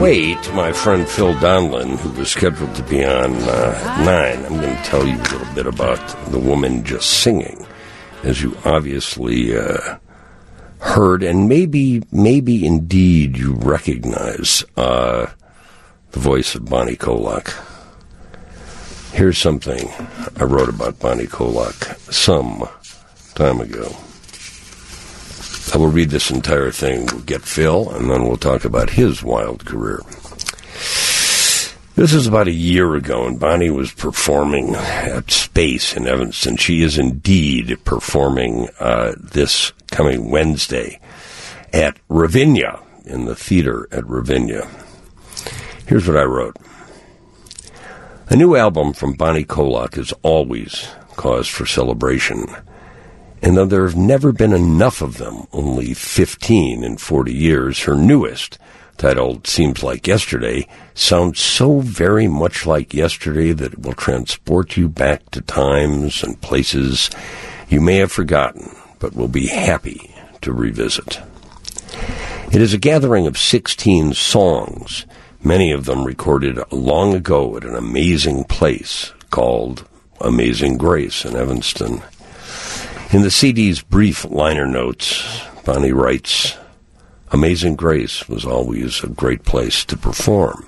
wait, my friend Phil Donlin, who was scheduled to be on 9, I'm going to tell you a little bit about the woman just singing, as you obviously heard, and maybe indeed you recognize the voice of Bonnie Kolak. Here's something I wrote about Bonnie Kolak some time ago. I will read this entire thing. We'll get Phil, and then we'll talk about his wild career. This is about a year ago, and Bonnie was performing at Space in Evanston. She is indeed performing this coming Wednesday at Ravinia, in the theater at Ravinia. Here's what I wrote. A new album from Bonnie Kolak is always cause for celebration. And though there have never been enough of them, only 15 in 40 years, her newest, titled Seems Like Yesterday, sounds so very much like yesterday that it will transport you back to times and places you may have forgotten, but will be happy to revisit. It is a gathering of 16 songs, many of them recorded long ago at an amazing place called Amazing Grace in Evanston. In the CD's brief liner notes, Bonnie writes, Amazing Grace was always a great place to perform.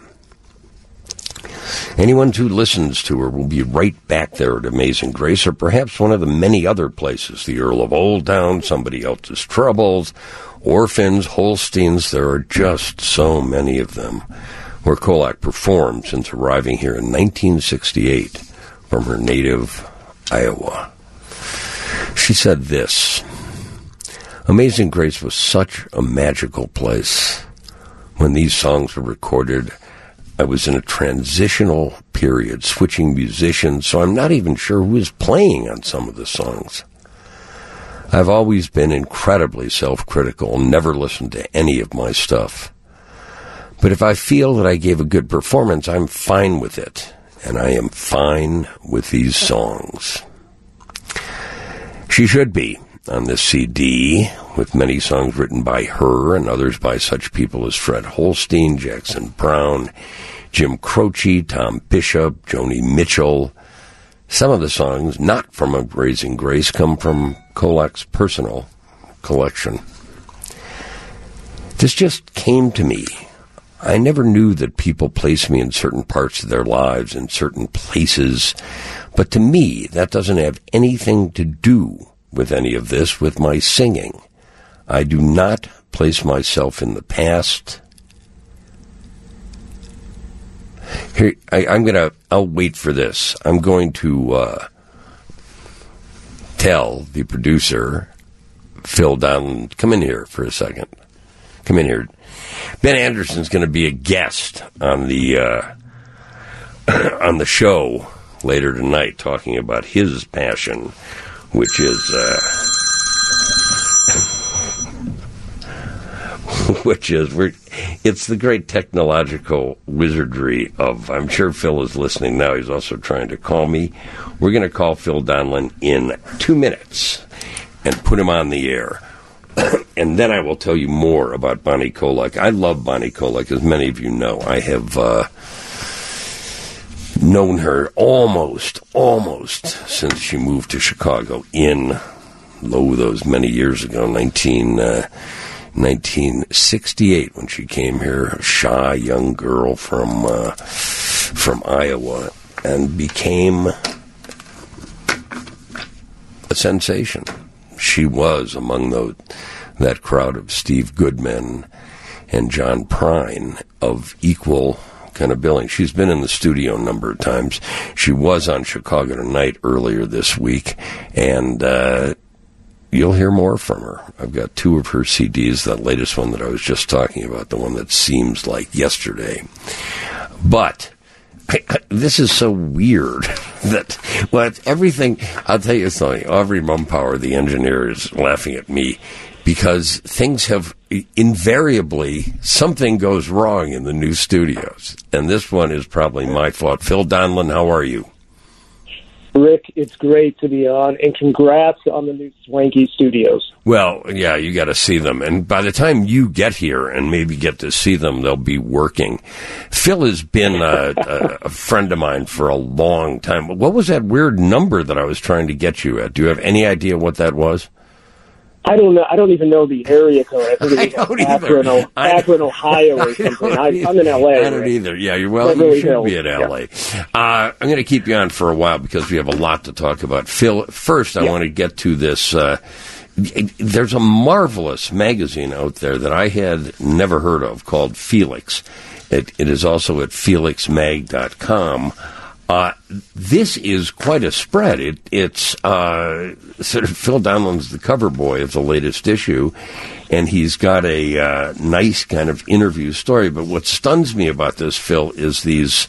Anyone who listens to her will be right back there at Amazing Grace, or perhaps one of the many other places, the Earl of Old Town, Somebody Else's Troubles, Orphans, Holsteins, there are just so many of them, where Kolak performed since arriving here in 1968 from her native Iowa. She said this, Amazing Grace was such a magical place. When these songs were recorded, I was in a transitional period, switching musicians, so I'm not even sure who is playing on some of the songs. I've always been incredibly self-critical, never listened to any of my stuff. But if I feel that I gave a good performance, I'm fine with it, and I am fine with these songs. She should be on this CD, with many songs written by her and others by such people as Fred Holstein, Jackson Browne, Jim Croce, Tom Bishop, Joni Mitchell. Some of the songs, not from Amazing Grace, come from Kolak's personal collection. This just came to me. I never knew that people place me in certain parts of their lives, in certain places, but to me, that doesn't have anything to do with any of this, with my singing. I do not place myself in the past. Here, I'll wait for this. I'm going to tell the producer, Phil Donlin, come in here for a second. Come in here. Ben Anderson's going to be a guest on the on the show later tonight, talking about his passion, which is it's the great technological wizardry of, I'm sure Phil is listening now, he's also trying to call me. We're going to call Phil Donlin in 2 minutes and put him on the air. And then I will tell you more about Bonnie Kolak. I love Bonnie Kolak, as many of you know. I have known her almost since she moved to Chicago in, those many years ago, 1968, when she came here, a shy young girl from Iowa, and became a sensation. She was among that crowd of Steve Goodman and John Prine of equal kind of billing. She's been in the studio a number of times. She was on Chicago Tonight earlier this week, and you'll hear more from her. I've got 2 of her CDs, that latest one that I was just talking about, the one that seems like yesterday. But this is so weird that, everything, I'll tell you something, Aubrey Mumpower, the engineer, is laughing at me because things have invariably, something goes wrong in the new studios. And this one is probably my fault. Phil Donlin, how are you? Rick, it's great to be on, and congrats on the new swanky studios. Well, yeah, you got to see them. And by the time you get here and maybe get to see them, they'll be working. Phil has been a friend of mine for a long time. What was that weird number that I was trying to get you at? Do you have any idea what that was? I don't know. I don't even know the area code. I think it was Akron, Ohio, or something. I'm in L.A. I don't either. Yeah, you should be in L.A. I'm going to keep you on for a while because we have a lot to talk about. Phil, first I want to get to this. There's a marvelous magazine out there that I had never heard of called Felix. It is also at felixmag.com. This is quite a spread. It's sort of Phil Donlan's the cover boy of the latest issue, and he's got a nice kind of interview story. But what stuns me about this, Phil, is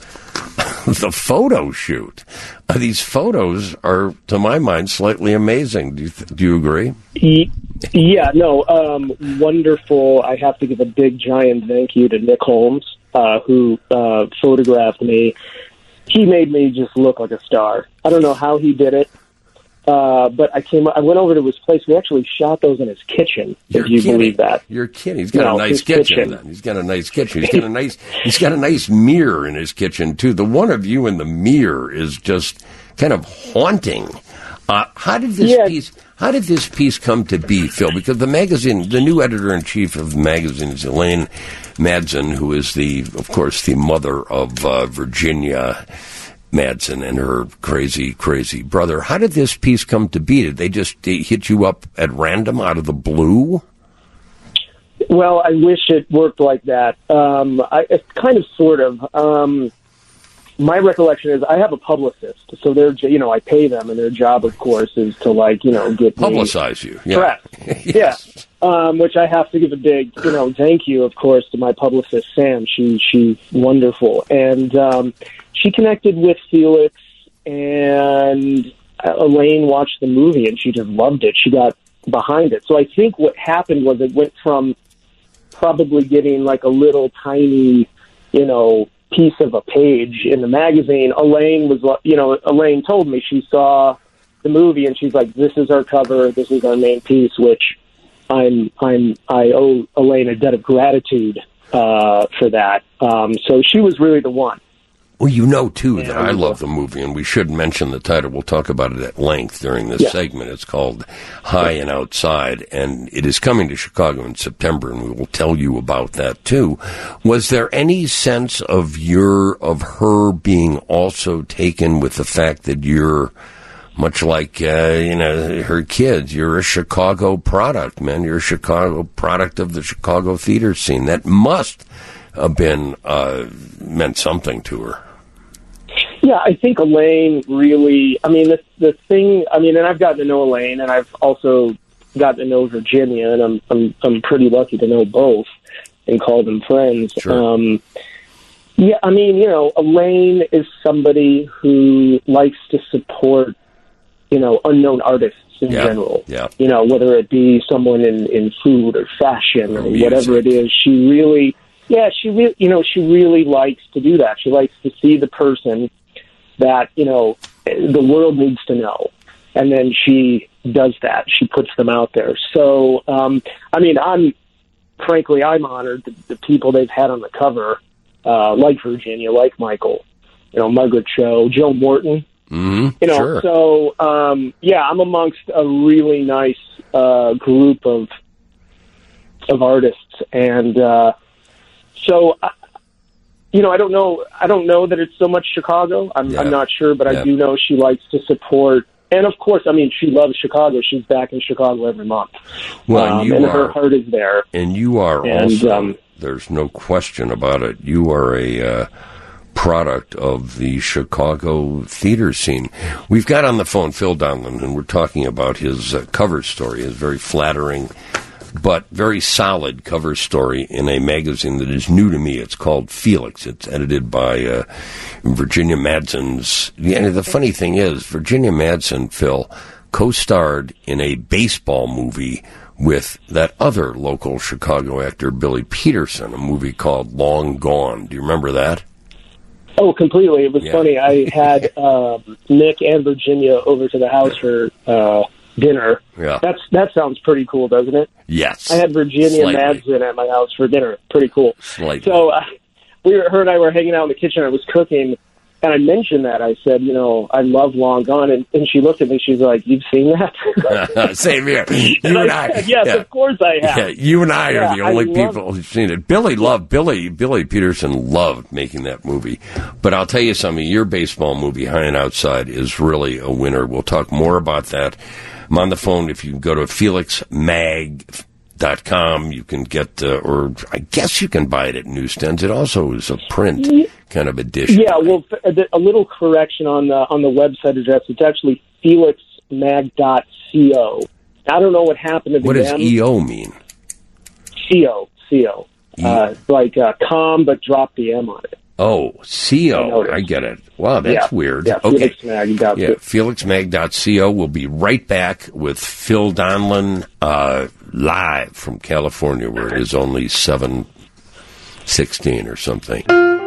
the photo shoot. These photos are, to my mind, slightly amazing. Do you agree? Yeah, no, wonderful. I have to give a big, giant thank you to Nick Holmes, who photographed me. He made me just look like a star. I don't know how he did it, but I went over to his place. We actually shot those in his kitchen. If you believe that, you're kidding. He's got a nice kitchen. Then. He's got a nice kitchen. He's got a nice mirror in his kitchen too. The one of you in the mirror is just kind of haunting. How did this piece come to be, Phil? Because the magazine, the new editor-in-chief of the magazine is Elaine Madsen, who is of course, the mother of Virginia Madsen and her crazy, crazy brother. How did this piece come to be? Did they just hit you up at random out of the blue? Well, I wish it worked like that. It's kind of, sort of. My recollection is I have a publicist, so I pay them, and their job, of course, is to get publicize you, press. Yes. Yeah, which I have to give a big, thank you, of course, to my publicist Sam. She's wonderful, and she connected with Felix, and Elaine watched the movie, and she just loved it. She got behind it. So I think what happened was it went from probably getting like a little tiny, piece of a page in the magazine. Elaine told me she saw the movie and she's like, "This is our cover. This is our main piece," which I owe Elaine a debt of gratitude for that. So she was really the one. Well, too, that I love the movie, and we should mention the title. We'll talk about it at length during this segment. It's called High and Outside, and it is coming to Chicago in September, and we will tell you about that, too. Was there any sense of her being also taken with the fact that you're, much like, her kids, you're a Chicago product, man. You're a Chicago product of the Chicago theater scene. That must have been, meant something to her. Yeah, I think Elaine really, the thing, and I've gotten to know Elaine, and I've also gotten to know Virginia, and I'm pretty lucky to know both and call them friends. Sure. Elaine is somebody who likes to support, unknown artists in general. Yeah. Whether it be someone in food or fashion or whatever it is, she really likes to do that. She likes to see the person that, the world needs to know. And then she does that. She puts them out there. So, I'm honored that the people they've had on the cover, like Virginia, like Michael, Margaret Cho, Joe Morton, Sure. So, I'm amongst a really nice group of artists. And so, I don't know that it's so much Chicago. I'm not sure, but I do know she likes to support. And of course, she loves Chicago. She's back in Chicago every month. Well, and her heart is there. And you are also, there's no question about it, you are a product of the Chicago theater scene. We've got on the phone Phil Donlan, and we're talking about his cover story, his very flattering but very solid cover story in a magazine that is new to me. It's called Felix. It's edited by Virginia Madsen's. And the funny thing is, Virginia Madsen, Phil, co-starred in a baseball movie with that other local Chicago actor, Billy Peterson, a movie called Long Gone. Do you remember that? Oh, completely. It was funny. I had Nick and Virginia over to the house for dinner. Yeah. That sounds pretty cool, doesn't it? Yes. I had Virginia Madsen at my house for dinner. Pretty cool. Slightly. So her and I were hanging out in the kitchen. I was cooking, and I mentioned that. I said, I love Long Gone. And she looked at me. She's like, "You've seen that?" Same here. You and I. Said, yes, of course I have. Yeah, you and I are the only people who've seen it. Billy Peterson loved making that movie. But I'll tell you something. Your baseball movie, High and Outside, is really a winner. We'll talk more about that. I'm on the phone. If you go to FelixMag.com, you can get, or I guess you can buy it at newsstands. It also is a print kind of edition. Yeah, well, a little correction on the website address. It's actually FelixMag.co. I don't know what happened to the What does EO mean? CO. Like com, but drop the M on it. Oh, CO. I get it. Wow, that's weird. Yeah, okay. FelixMag.co. Yeah, FelixMag.co. We'll be right back with Phil Donlon live from California, where it is only 7:16 or something.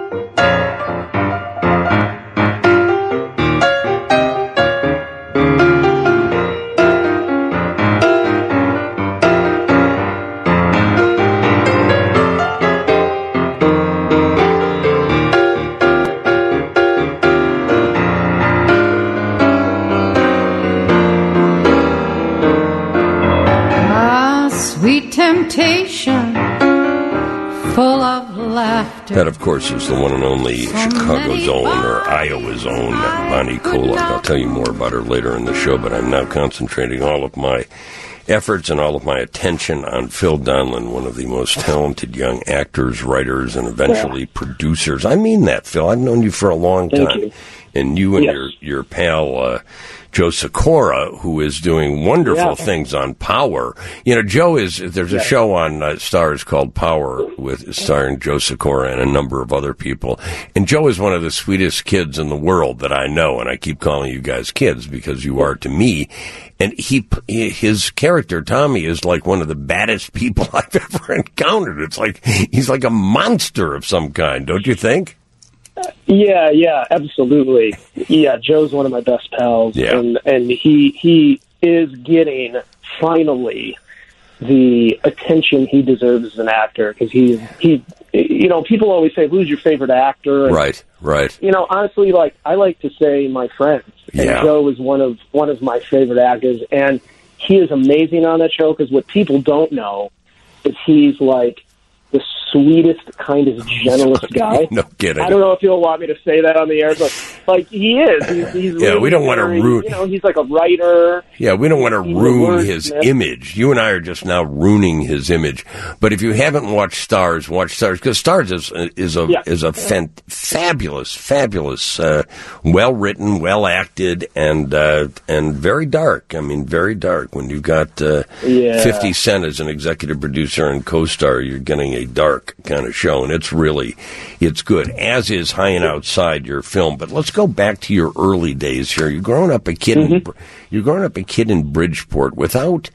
Temptation, full of laughter. That, of course, is the one and only Chicago's own or Iowa's own Bonnie Kolick. I'll tell you more about her later in the show, but I'm now concentrating all of my efforts and all of my attention on Phil Donlon, one of the most talented young actors, writers, and eventually producers. I mean that, Phil. I've known you for a long time. Thank you. And you and your pal, Joe Sikora, who is doing wonderful things on Power. Joe there's a show on Starz called Power starring Joe Sikora and a number of other people. And Joe is one of the sweetest kids in the world that I know, and I keep calling you guys kids because you are to me. And his character, Tommy, is like one of the baddest people I've ever encountered. It's like, he's like a monster of some kind, don't you think? Yeah, absolutely. Yeah, Joe's one of my best pals, and he is getting finally the attention he deserves as an actor because he. People always say, "Who's your favorite actor?" And, right. Honestly, I like to say my friends, and Joe is one of my favorite actors, and he is amazing on that show because what people don't know is he's like the sweetest, kindest, gentlest guy. No kidding. I don't know if you'll want me to say that on the air, but he is. He's really we don't want to ruin. He's like a writer. Yeah, we don't want to ruin his image. You and I are just now ruining his image. But if you haven't watched Starz, watch Starz because Starz is a fabulous, well written, well acted, and very dark. I mean, very dark. When you've got 50 Cent as an executive producer and co-star, you're getting a dark kind of show, and it's good, as is High and Outside, your film. But let's go back to your early days here. You're growing up a kid in Bridgeport without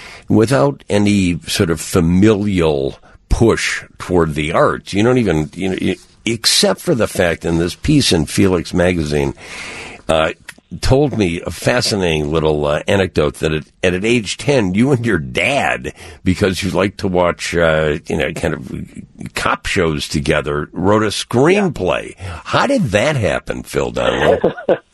any sort of familial push toward the arts. You don't even, except for the fact in this piece in Felix magazine, told me a fascinating little anecdote that at age 10, you and your dad, because you like to watch, kind of cop shows together, wrote a screenplay. How did that happen, Phil Donlon?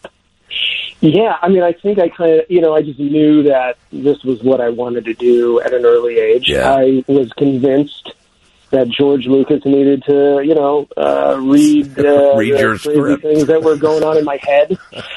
Yeah, I mean, I think I kind of, I just knew that this was what I wanted to do at an early age. Yeah. I was convinced that George Lucas needed to, read your script. Things that were going on in my head.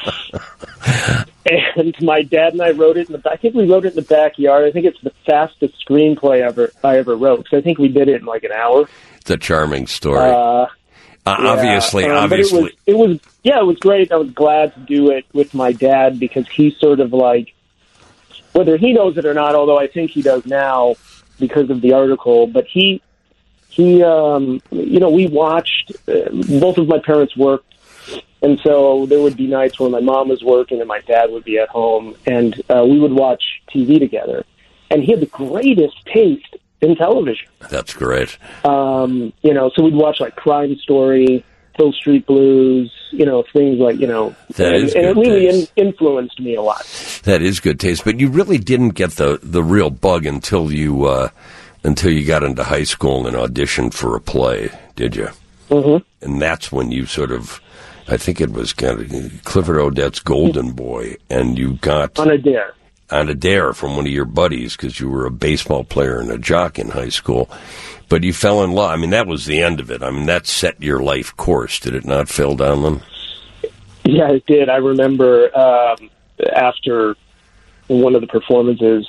And my dad and I wrote it I think we wrote it in the backyard. I think it's the fastest screenplay I ever wrote, because I think we did it in like an hour. It's a charming story. Obviously. But it was great. I was glad to do it with my dad because he's sort of like, whether he knows it or not, although I think he does now because of the article, but we watched, both of my parents worked, and so there would be nights when my mom was working and my dad would be at home, and we would watch TV together. And he had the greatest taste in television. That's great. So we'd watch like Crime Story, Hill Street Blues, things like, That is and it good really taste. influenced me a lot. That is good taste, but you really didn't get the real bug until you got into high school and auditioned for a play, did you? Mm-hmm. And that's when you sort of, I think it was kind of Clifford Odets' Golden Boy, and you got On a dare. on a dare from one of your buddies because you were a baseball player and a jock in high school. But you fell in love. I mean, that was the end of it. I mean, that set your life course, did it not, Phil Donlon? Yeah, it did. I remember after one of the performances,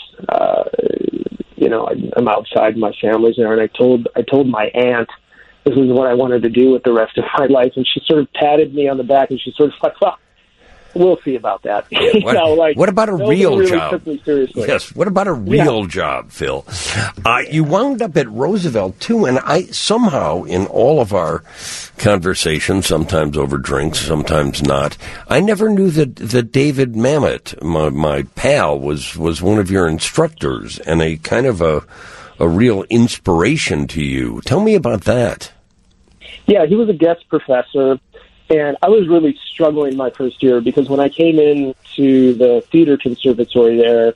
I'm outside, my family's there, and I told my aunt this is what I wanted to do with the rest of my life, and she sort of patted me on the back, and she sort of like, well, we'll see about that. What about a real really job? Took me seriously. Yes. What about a real job, Phil? You wound up at Roosevelt too, and I somehow, in all of our conversations, sometimes over drinks, sometimes not, I never knew that David Mamet, my pal, was one of your instructors and a kind of a real inspiration to you. Tell me about that. Yeah, he was a guest professor. And I was really struggling my first year because when I came into the theater conservatory there,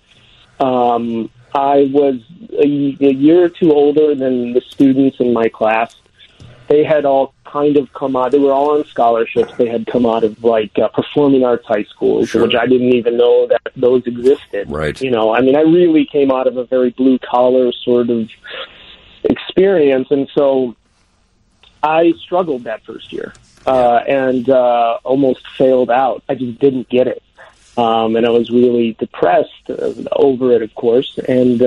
I was a year or two older than the students in my class. They had all kind of come out. They were all on scholarships. They had come out of performing arts high schools, Sure. which I didn't even know that those existed. Right. I really came out of a very blue collar sort of experience, and so I struggled that first year. And almost failed out. I just didn't get it. And I was really depressed over it, of course. And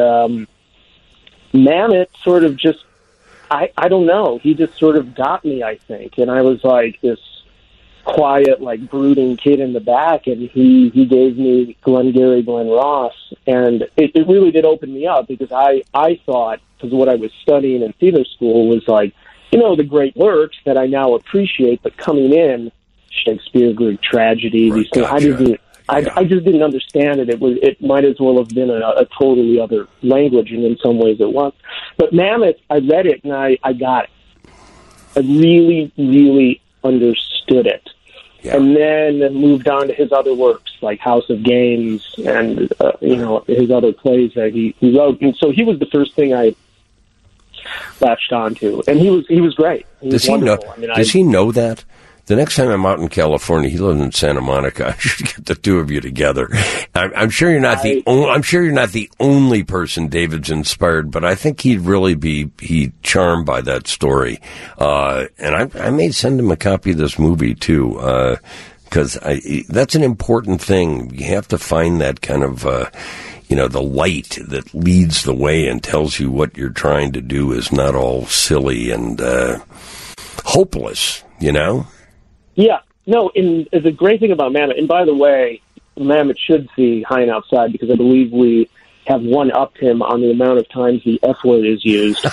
Mamet sort of just, I don't know, he just sort of got me, I think. And I was like this quiet, brooding kid in the back, and he gave me Glenn Ross. And it really did open me up because I thought, because what I was studying in theater school was the great works that I now appreciate, but coming in, Shakespeare, Greek tragedy, Right, these things, gotcha. I just didn't understand it. It might as well have been a totally other language, and in some ways it was. But Mamet, I read it and I got it. I really, really understood it. Yeah. And then moved on to his other works, like House of Games and, his other plays that he wrote. And so he was the first thing I latched onto, and he was great. Does he know that? The next time I'm out in California, he lives in Santa Monica. I should get the two of you together. I'm sure you're not the only person David's inspired, but I think he'd really be charmed by that story. And I may send him a copy of this movie too, because that's an important thing. You have to find that kind of. The light that leads the way and tells you what you're trying to do is not all silly and hopeless, Yeah. No, and the great thing about Mamet, and by the way, Mamet should see High and Outside because I believe we have one-upped him on the amount of times the F word is used.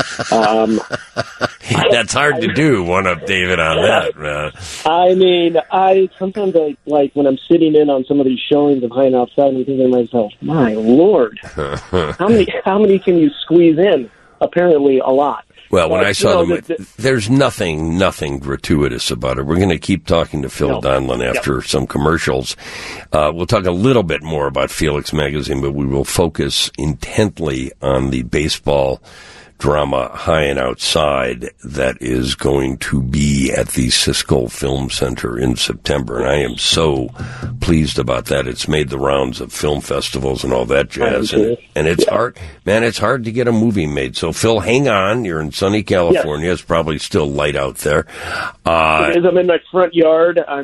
That's hard to do, one-up David on that. I mean, sometimes when I'm sitting in on some of these showings of High and Outside, I'm thinking to myself, my Lord, how many can you squeeze in? Apparently a lot. Well, when I saw them, there's nothing gratuitous about it. We're going to keep talking to Phil Donlon after some commercials. We'll talk a little bit more about Felix Magazine, but we will focus intently on the baseball drama High and Outside that is going to be at the Siskel Film Center in September, and I am so pleased about that. It's made the rounds of film festivals and all that jazz, and it's hard, man, it's hard to get a movie made. So, Phil, hang on. You're in sunny California. It's probably still light out there. It is. I'm in my front yard. I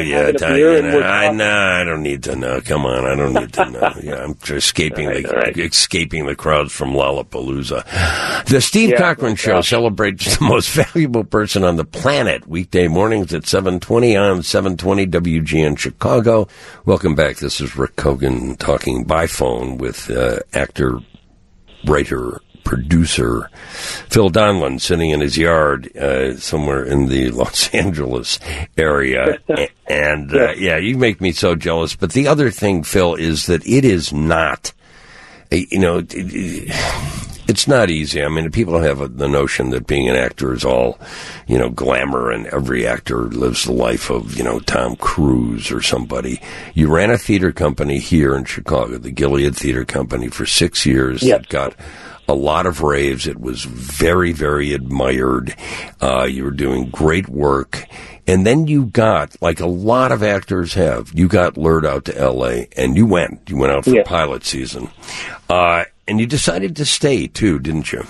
don't need to know. Come on, I don't need to know. Yeah, I'm just escaping the crowds from Lollapalooza. The Steve Cochran Show celebrates the most valuable person on the planet. Weekday mornings at 7:20 on 720 WGN Chicago. Welcome back. This is Rick Kogan talking by phone with actor, writer, producer Phil Donlon sitting in his yard somewhere in the Los Angeles area. And you make me so jealous. But the other thing, Phil, is that it is not, it's it's not easy. I mean, people have the notion that being an actor is all, glamour, and every actor lives the life of, Tom Cruise or somebody. You ran a theater company here in Chicago, the Gilead Theater Company, for 6 years. Yep. That got a lot of raves. It was very, very admired. You were doing great work. And then you got, like a lot of actors have, you got lured out to L.A. and you went out for pilot season. And you decided to stay, too, didn't you?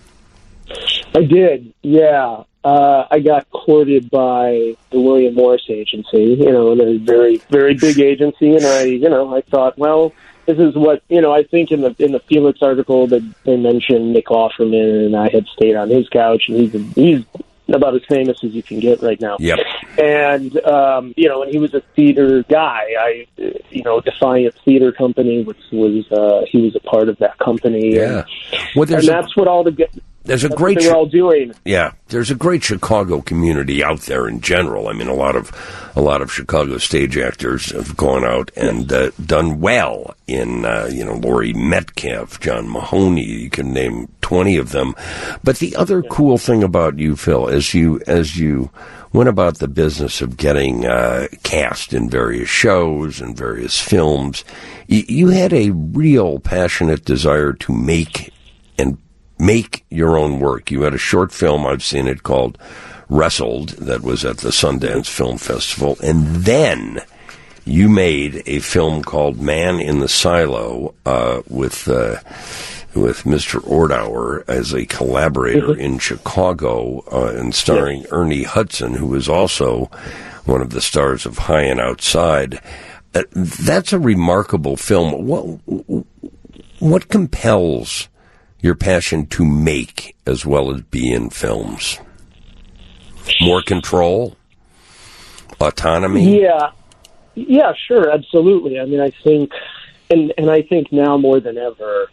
I did, yeah. I got courted by the William Morris Agency, a very, very big agency, and I thought, well, this is what, I think in the Felix article that they mentioned Nick Offerman, and I had stayed on his couch, and he's about as famous as you can get right now. Yep. And, and he was a theater guy. Defiant Theater Company he was a part of that company. Yeah. And that's what all the... There's a great... They're all doing. Yeah. There's a great Chicago community out there in general. I mean, a lot of Chicago stage actors have gone out and done well in, Laurie Metcalf, John Mahoney. You can name 20 of them. But the other cool thing about you, Phil, as you went about the business of getting cast in various shows and various films, you had a real passionate desire to make your own work. You had a short film, I've seen it, called Wrestled, that was at the Sundance Film Festival, and then you made a film called Man in the Silo with Mr. Ordauer as a collaborator in Chicago, and starring Ernie Hudson, who is also one of the stars of High and Outside. That's a remarkable film. What compels your passion to make as well as be in films? More control? Autonomy? Yeah, sure, absolutely. I mean, I think, and I think now more than ever,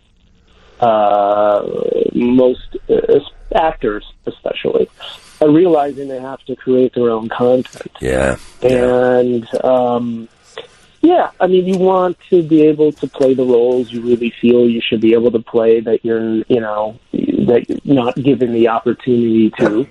most actors especially are realizing they have to create their own content. Yeah. And, I mean, you want to be able to play the roles you really feel you should be able to play, that you're not given the opportunity to.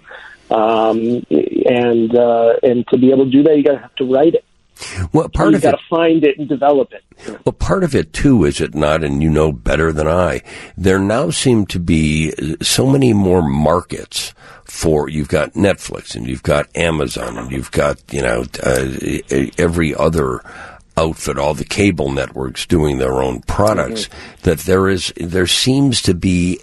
And to be able to do that, you have to write it. Well, you got to find it and develop it. Well, part of it too, is it not? And you know better than I. There now seem to be so many more markets for. You've got Netflix, and you've got Amazon, and you've got every other outfit, all the cable networks doing their own products. That there seems to be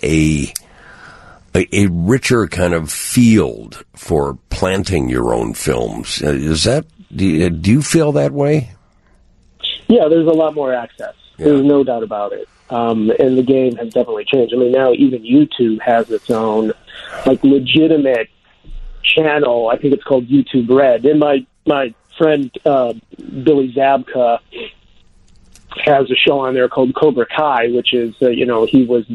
a richer kind of field for planting your own films. Do you feel that way? Yeah, there's a lot more access. Yeah. There's no doubt about it. And the game has definitely changed. I mean, now even YouTube has its own, legitimate channel. I think it's called YouTube Red. And my friend, Billy Zabka, has a show on there called Cobra Kai, which is, he was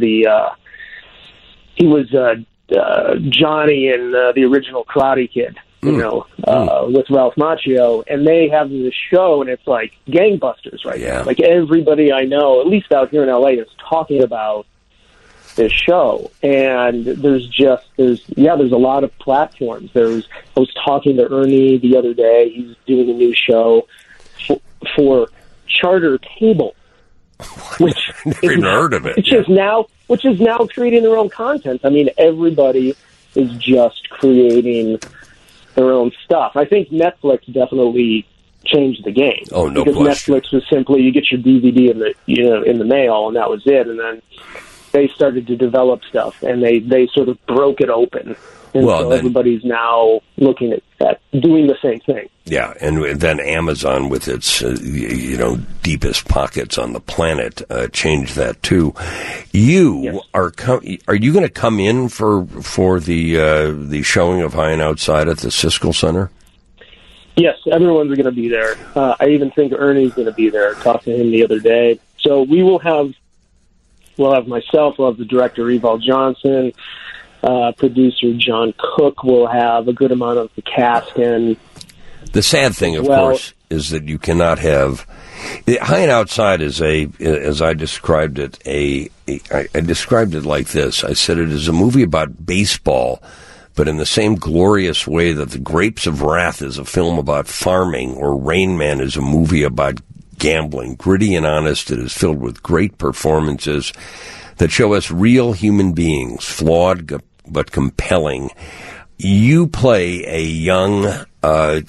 Johnny in the original Karate Kid. With Ralph Macchio, and they have this show, and it's like gangbusters right now. Like everybody I know, at least out here in LA, is talking about this show. And there's a lot of platforms. I was talking to Ernie the other day. He's doing a new show for Charter Cable, which I've never even heard of it. Which is now creating their own content. I mean, everybody is just creating their own stuff. I think Netflix definitely changed the game. Oh, no because question. Netflix was simply you get your DVD in the mail, and that was it. And then they started to develop stuff, and they sort of broke it open. And so everybody's now looking at doing the same thing. Yeah, and then Amazon, with its deepest pockets on the planet, changed that too. You are you going to come in for the showing of High and Outside at the Siskel Center? Yes, everyone's going to be there. I even think Ernie's going to be there. I talked to him the other day. So we'll have myself. We'll have the director Evald Johnson. Producer John Cook will have a good amount of the cast in. The sad thing, of course, is that you cannot have High and Outside is as I described it, I described it like this. I said it is a movie about baseball, but in the same glorious way that The Grapes of Wrath is a film about farming, or Rain Man is a movie about gambling. Gritty and honest, it is filled with great performances that show us real human beings, flawed but compelling. You play a young, a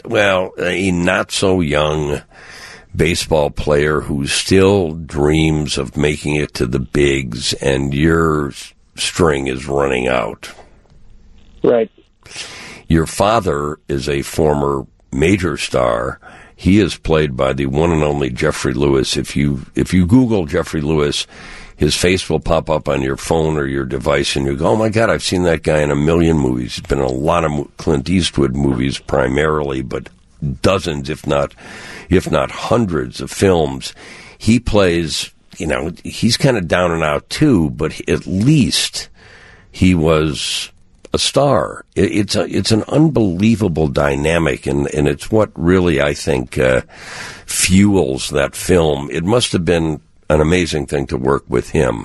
not so young baseball player who still dreams of making it to the bigs, and your string is running out. Right. Your father is a former major star. He is played by the one and only Jeffrey Lewis. If you Google Jeffrey Lewis, his face will pop up on your phone or your device, and you go, oh, my God, I've seen that guy in a million movies. He's been in a lot of Clint Eastwood movies primarily, but dozens, if not hundreds of films. He plays, he's kind of down and out too, but at least he was a star. It's an unbelievable dynamic, and it's what really, I think, fuels that film. It must have been an amazing thing to work with him.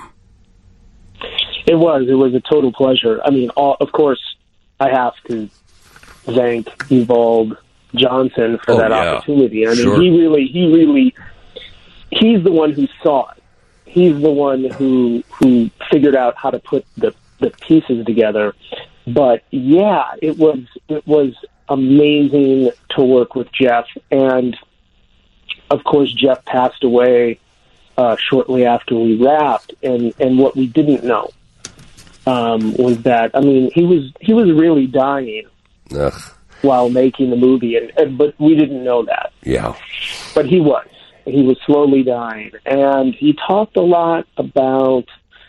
It was a total pleasure. I mean, of course, I have to thank Ewald Johnson for that opportunity. I mean, he really, he's the one who saw it. He's the one who figured out how to put the pieces together. But yeah, it was amazing to work with Jeff, and of course, Jeff passed away shortly after we wrapped, and what we didn't know was that, I mean, he was really dying while making the movie, but we didn't know that. Yeah, but he was slowly dying, and he talked a lot about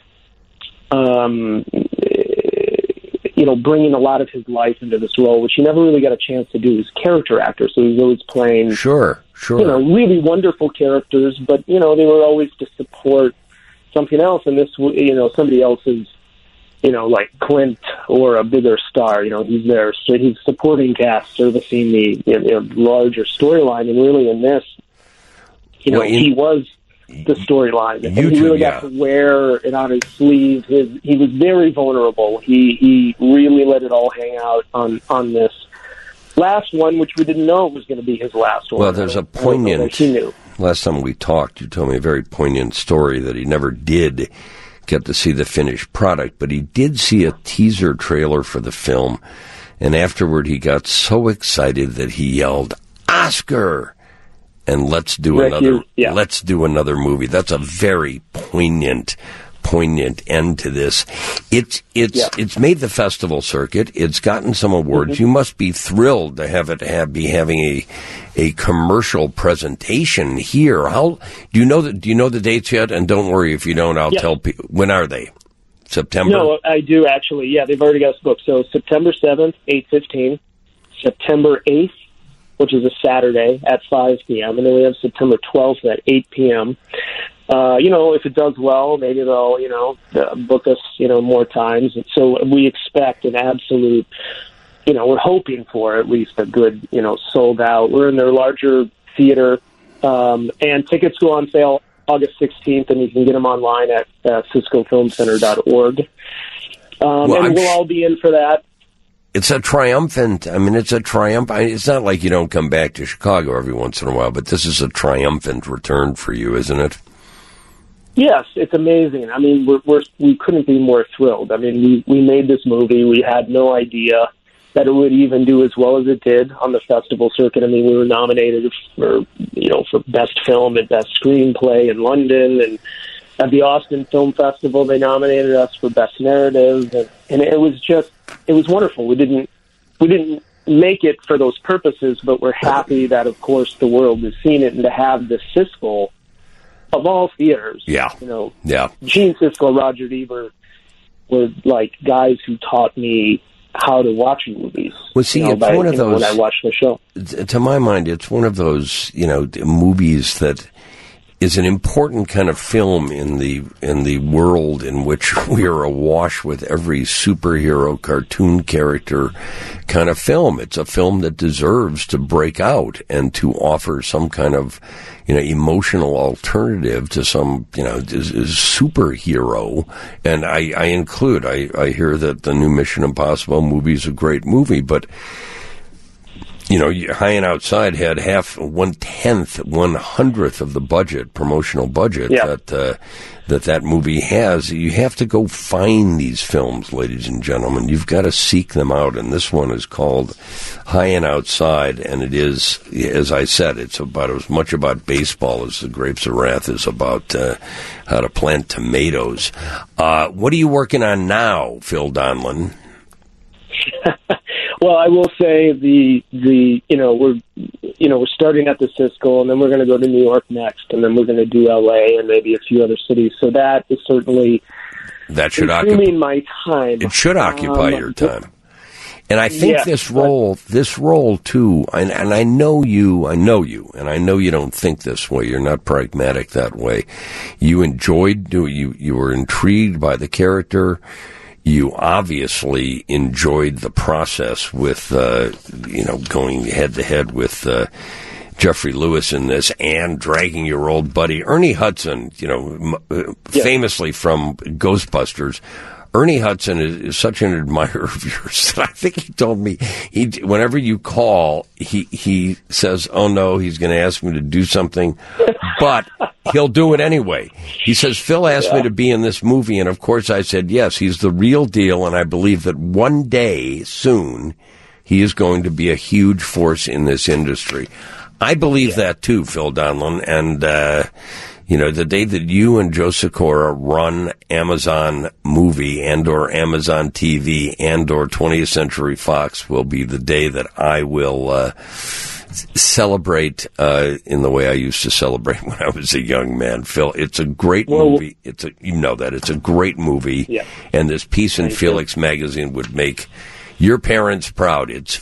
bringing a lot of his life into this role, which he never really got a chance to do. He was a character actor, so he was always playing sure really wonderful characters, but they were always to support something else, and this somebody else's like Clint or a bigger star. He's there, so he's supporting cast, servicing the larger storyline, and really in this, he was the storyline, and he really got to wear it on his sleeve. He was very vulnerable. He really let it all hang out on this last one, which we didn't know was going to be his last one. Well, there's a poignant. He knew. Last time we talked, you told me a very poignant story that he never did get to see the finished product, but he did see a teaser trailer for the film, and afterward he got so excited that he yelled, "Oscar!" And let's do another movie. That's a very poignant end to this. It's made the festival circuit. It's gotten some awards. Mm-hmm. You must be thrilled to be having a commercial presentation here. Do you know the dates yet? And don't worry if you don't. I'll tell people. When are they? September? No, I do actually. Yeah, they've already got us booked. So September 7th, 8:15. September 8th, which is a Saturday at 5 p.m., and then we have September 12th at 8 p.m. If it does well, maybe they'll, book us, more times. And so we expect an absolute, we're hoping for at least a good, sold out. We're in their larger theater, and tickets go on sale August 16th, and you can get them online at CiscoFilmCenter.org. And we'll all be in for that. It's a triumphant. I mean, it's a triumph. It's not like you don't come back to Chicago every once in a while, but this is a triumphant return for you, isn't it? Yes, it's amazing. I mean, we couldn't be more thrilled. I mean, we made this movie. We had no idea that it would even do as well as it did on the festival circuit. I mean, we were nominated for Best Film and Best Screenplay in London, and at the Austin Film Festival, they nominated us for Best Narrative, and it was wonderful. We didn't make it for those purposes, but we're happy that, of course, the world has seen it, and to have the Siskel of all theaters. Yeah. Gene Siskel, Roger Ebert were like guys who taught me how to watch movies. Well, see, it's one of those. When I watched the show, to my mind, it's one of those movies that is an important kind of film in the world in which we are awash with every superhero cartoon character kind of film. It's a film that deserves to break out and to offer some kind of, emotional alternative to some, superhero. And I hear that the new Mission Impossible movie is a great movie, but High and Outside had 1/100th of the budget, promotional budget that movie has. You have to go find these films, ladies and gentlemen. You've got to seek them out, and this one is called High and Outside, and it is, as I said, it's about as much about baseball as The Grapes of Wrath is about how to plant tomatoes. What are you working on now, Phil Donlon? Well, I will say we're starting at the Siskel, and then we're going to go to New York next, and then we're going to do LA and maybe a few other cities. So that is certainly consuming my time. It should occupy your time. And I think this role too, and I know you, and I know you don't think this way. You're not pragmatic that way. You you were intrigued by the character. You obviously enjoyed the process with, going head to head with Jeffrey Lewis in this, and dragging your old buddy Ernie Hudson, famously from Ghostbusters. Ernie Hudson is such an admirer of yours that I think he told me whenever you call, he says, "Oh no, he's going to ask me to do something," but he'll do it anyway. He says, "Phil asked me to be in this movie," and of course I said yes. He's the real deal, and I believe that one day soon he is going to be a huge force in this industry. I believe that too, Phil Donlon, and the day that you and Joe Sikora run Amazon Movie and/or Amazon TV and/or 20th Century Fox will be the day that I will celebrate in the way I used to celebrate when I was a young man. Phil, it's a great movie. It's a great movie, and this piece in Felix magazine would make your parents proud. It's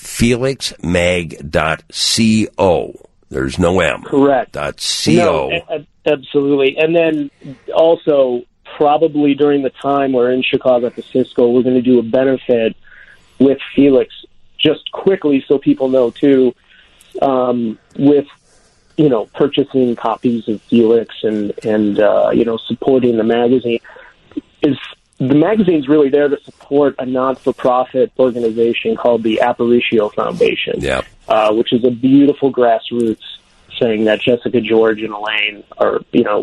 felixmag.co. There's no M. Correct. .co. No, absolutely. And then also, probably during the time we're in Chicago at the Siskel, we're going to do a benefit with Felix, just quickly so people know too, with, purchasing copies of Felix and supporting the magazine. The magazine's really there to support a not-for-profit organization called the Aparicio Foundation, which is a beautiful grassroots thing that Jessica George and Elaine are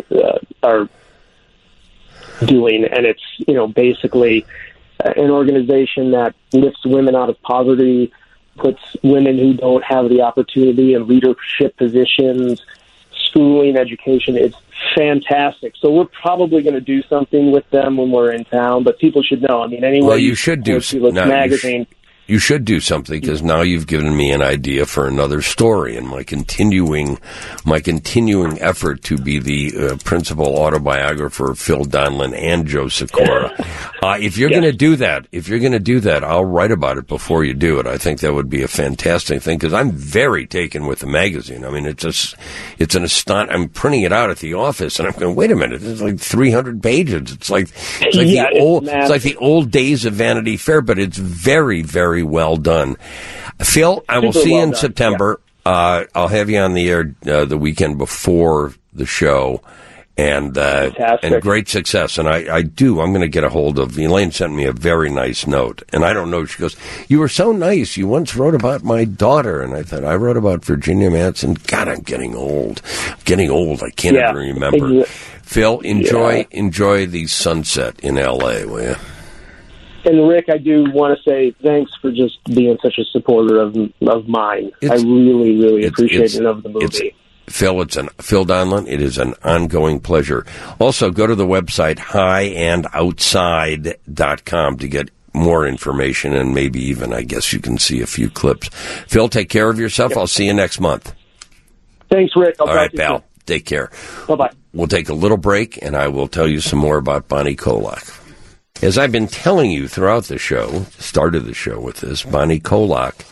doing, and it's basically an organization that lifts women out of poverty, puts women who don't have the opportunity in leadership positions, schooling, education. It's fantastic. So we're probably going to do something with them when we're in town, but people should know. Well, you should do magazine. You should do something, because now you've given me an idea for another story, and my continuing effort to be the principal autobiographer of Phil Donlon and Joe Sikora. If you're going to do that, I'll write about it before you do it. I think that would be a fantastic thing, because I'm very taken with the magazine. I'm printing it out at the office, and I'm going, wait a minute, it's like 300 pages. It's like the old days of Vanity Fair, but it's very, very well done. Phil, I will see you in September. I'll have you on the air the weekend before the show, and great success. And I'm going to get a hold of, Elaine sent me a very nice note, and I don't know, she goes, "You were so nice. You once wrote about my daughter." And I thought, I wrote about Virginia Madsen. God, I'm getting old. I can't even remember. Phil, enjoy the sunset in L.A., will you? And Rick, I do want to say thanks for just being such a supporter of mine. I really, really appreciate it of the movie. Phil Donlon, it is an ongoing pleasure. Also, go to the website highandoutside.com to get more information, and maybe even, I guess, you can see a few clips. Phil, take care of yourself. I'll see you next month. Thanks, Rick. All right, pal. Take care. Bye-bye. We'll take a little break, and I will tell you some more about Bonnie Kolak. As I've been telling you throughout the show, started the show with this, Bonnie Kolak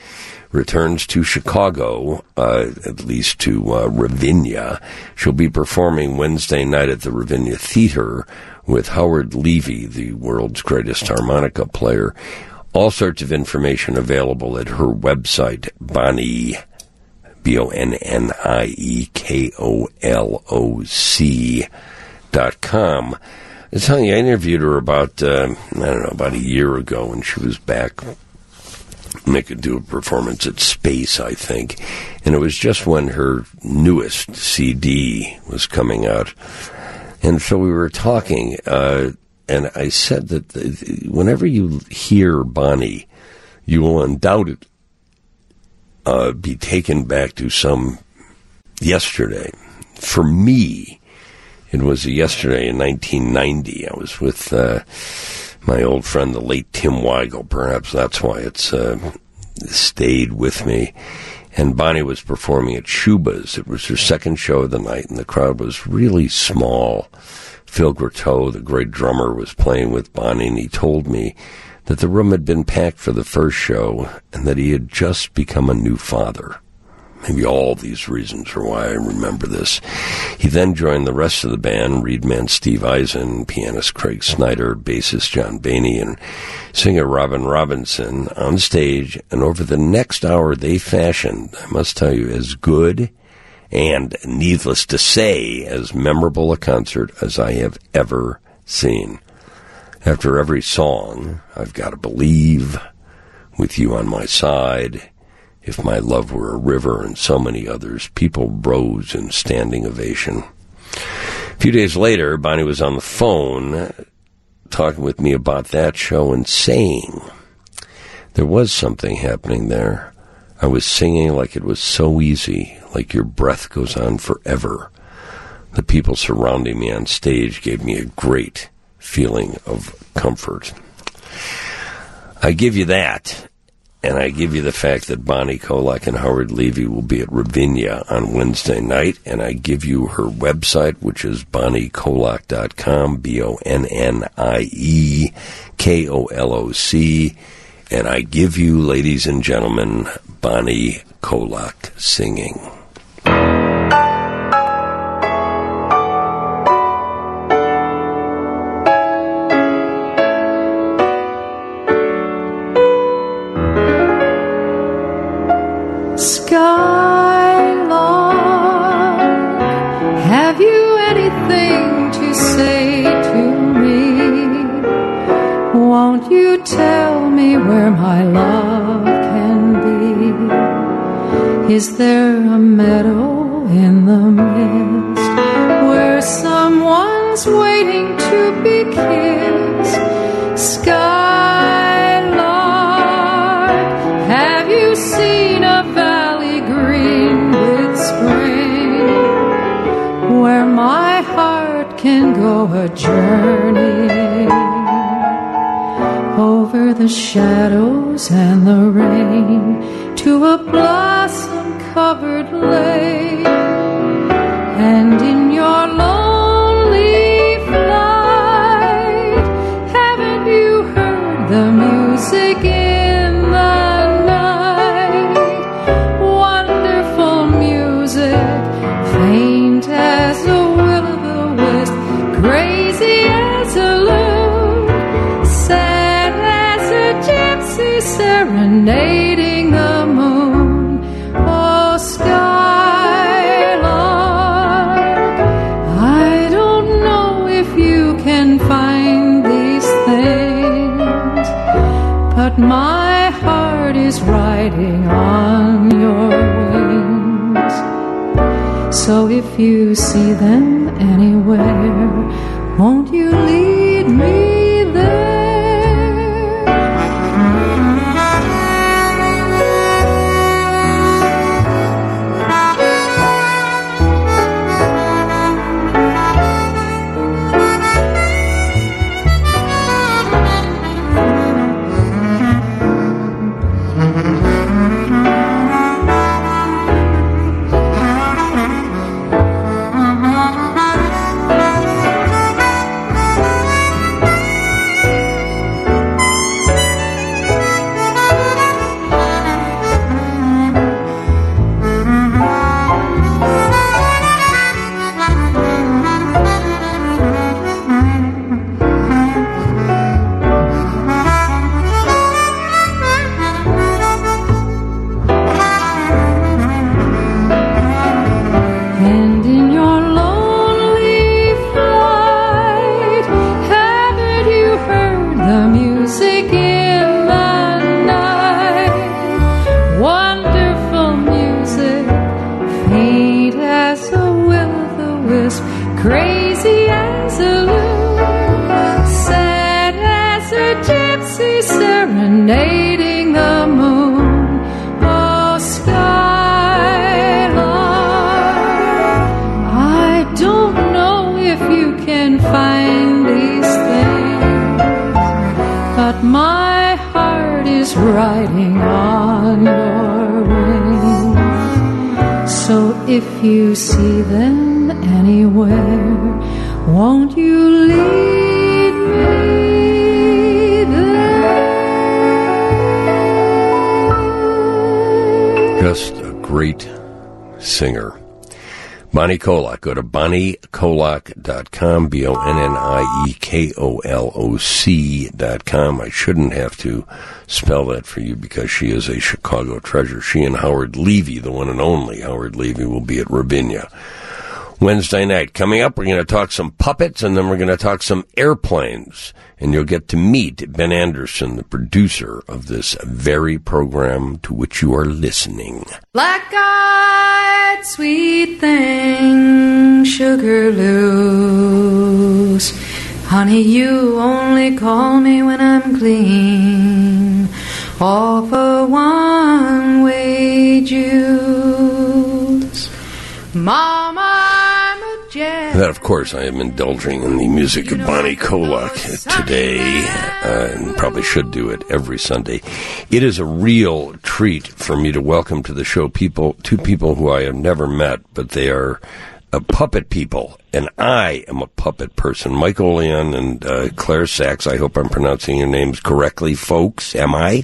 returns to Chicago, at least to Ravinia. She'll be performing Wednesday night at the Ravinia Theater with Howard Levy, the world's greatest harmonica player. All sorts of information available at her website, Bonnie, BonnieKoloc.com. I was telling you, I interviewed her about a year ago when she was back. They could do a performance at Space, I think. And it was just when her newest CD was coming out. And so we were talking, and I said that whenever you hear Bonnie, you will undoubtedly be taken back to some yesterday. For me, it was a yesterday in 1990. I was with my old friend, the late Tim Weigel. Perhaps that's why it's stayed with me. And Bonnie was performing at Shuba's. It was her second show of the night, and the crowd was really small. Phil Grateau, the great drummer, was playing with Bonnie, and he told me that the room had been packed for the first show and that he had just become a new father. Maybe all these reasons are why I remember this. He then joined the rest of the band, reedman Steve Eisen, pianist Craig Snyder, bassist John Bainey, and singer Robin Robinson on stage. And over the next hour, they fashioned, I must tell you, as good and, needless to say, as memorable a concert as I have ever seen. After every song, I've Got to Believe, With You on My Side, If My Love Were a River, and so many others, people rose in standing ovation. A few days later, Bonnie was on the phone talking with me about that show and saying there was something happening there. I was singing like it was so easy, like your breath goes on forever. The people surrounding me on stage gave me a great feeling of comfort. I give you that. And I give you the fact that Bonnie Koloc and Howard Levy will be at Ravinia on Wednesday night. And I give you her website, which is BonnieKoloc.com, BonnieKoloc. And I give you, ladies and gentlemen, Bonnie Koloc singing. Skylark, have you anything to say to me? Won't you tell me where my love can be? Is there a meadow in the mist where someone's waiting to be kissed? Skylark, have you seen a valley green with spring, where my heart can go a journey over the shadows and the rain to a blossom-covered lake? And in your lonely flight, haven't you heard the music in the night? Wonderful music, faint as a will-o'-the-wisp, crazy as a loon, sad as a gypsy serenading the moon. Oh, Skylark, I don't know if you can find these things, but my heart is riding on your wings. So if you see them anywhere, won't you lead me there? as a will-o'-the-wisp, crazy as a loon, sad as a gypsy serenading the moon. Oh, Skylark, I don't know if you can find these things, but my heart is riding on your wings. So if you see them anywhere, won't you lead me there? Just a great singer. Bonnie Koloc. Go to BonnieKoloc.com, BonnieKoloc.com. I shouldn't have to spell that for you because she is a Chicago treasure. She and Howard Levy, the one and only Howard Levy, will be at Ravinia Wednesday night. Coming up, we're going to talk some puppets, and then we're going to talk some airplanes. And you'll get to meet Ben Anderson, the producer of this very program to which you are listening. Black-eyed sweet thing, sugar loose. Honey, you only call me when I'm clean. All for one-way juice. Mama, I'm a jet. That, of course, I am indulging in the music of Bonnie Koloc today, and probably should do it every Sunday. It is a real treat for me to welcome to the show two people who I have never met, but they are puppet people, and I am a puppet person. Mike Olean and Claire Sachs. I hope I'm pronouncing your names correctly, folks. Am I?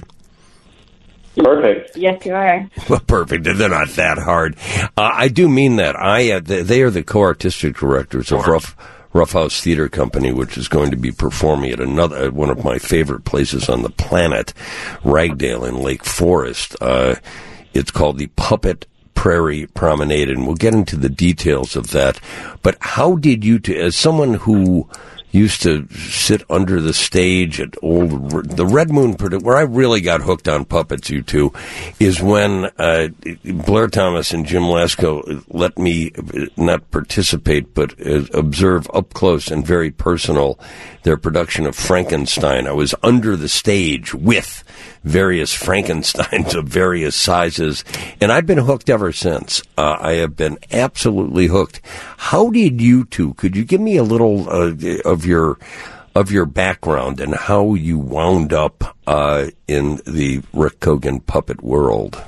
Perfect. Yes, you are. Well, perfect. They're not that hard. I do mean that. They are the co-artistic directors of Rough House Theater Company, which is going to be performing at one of my favorite places on the planet, Ragdale in Lake Forest. It's called the Puppet Prairie Promenade, and we'll get into the details of that. But how did you, as someone who used to sit under the stage at the Red Moon, where I really got hooked on puppets, you two, is when Blair Thomas and Jim Lasko let me not participate, but observe up close and very personal their production of Frankenstein. I was under the stage with various Frankensteins of various sizes, and I've been hooked ever since. I have been absolutely hooked. How did you two? Could you give me a little of your background and how you wound up in the Rick Kogan puppet world?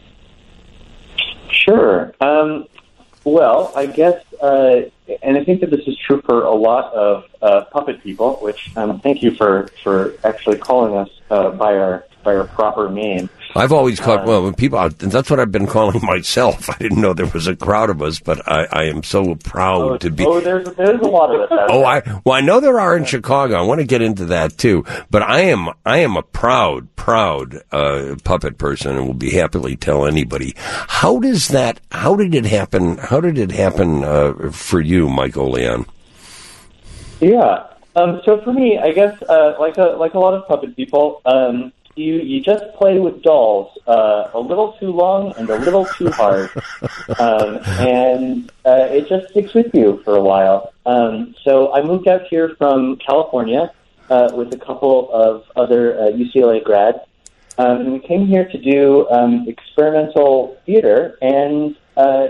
Sure. Well, I guess, and I think that this is true for a lot of puppet people, which thank you for actually calling us by our proper name. I've always called, when people, that's what I've been calling myself. I didn't know there was a crowd of us, but I am so proud to be. Oh, there's a lot of us. I know there are in Chicago. I want to get into that too. But I am a proud puppet person, and will be happily tell anybody. How did it happen for you, Mike Olean? Yeah. So for me, I guess, like a lot of puppet people, You just play with dolls a little too long and a little too hard, and it just sticks with you for a while. So I moved out here from California with a couple of other UCLA grads, and we came here to do experimental theater, and I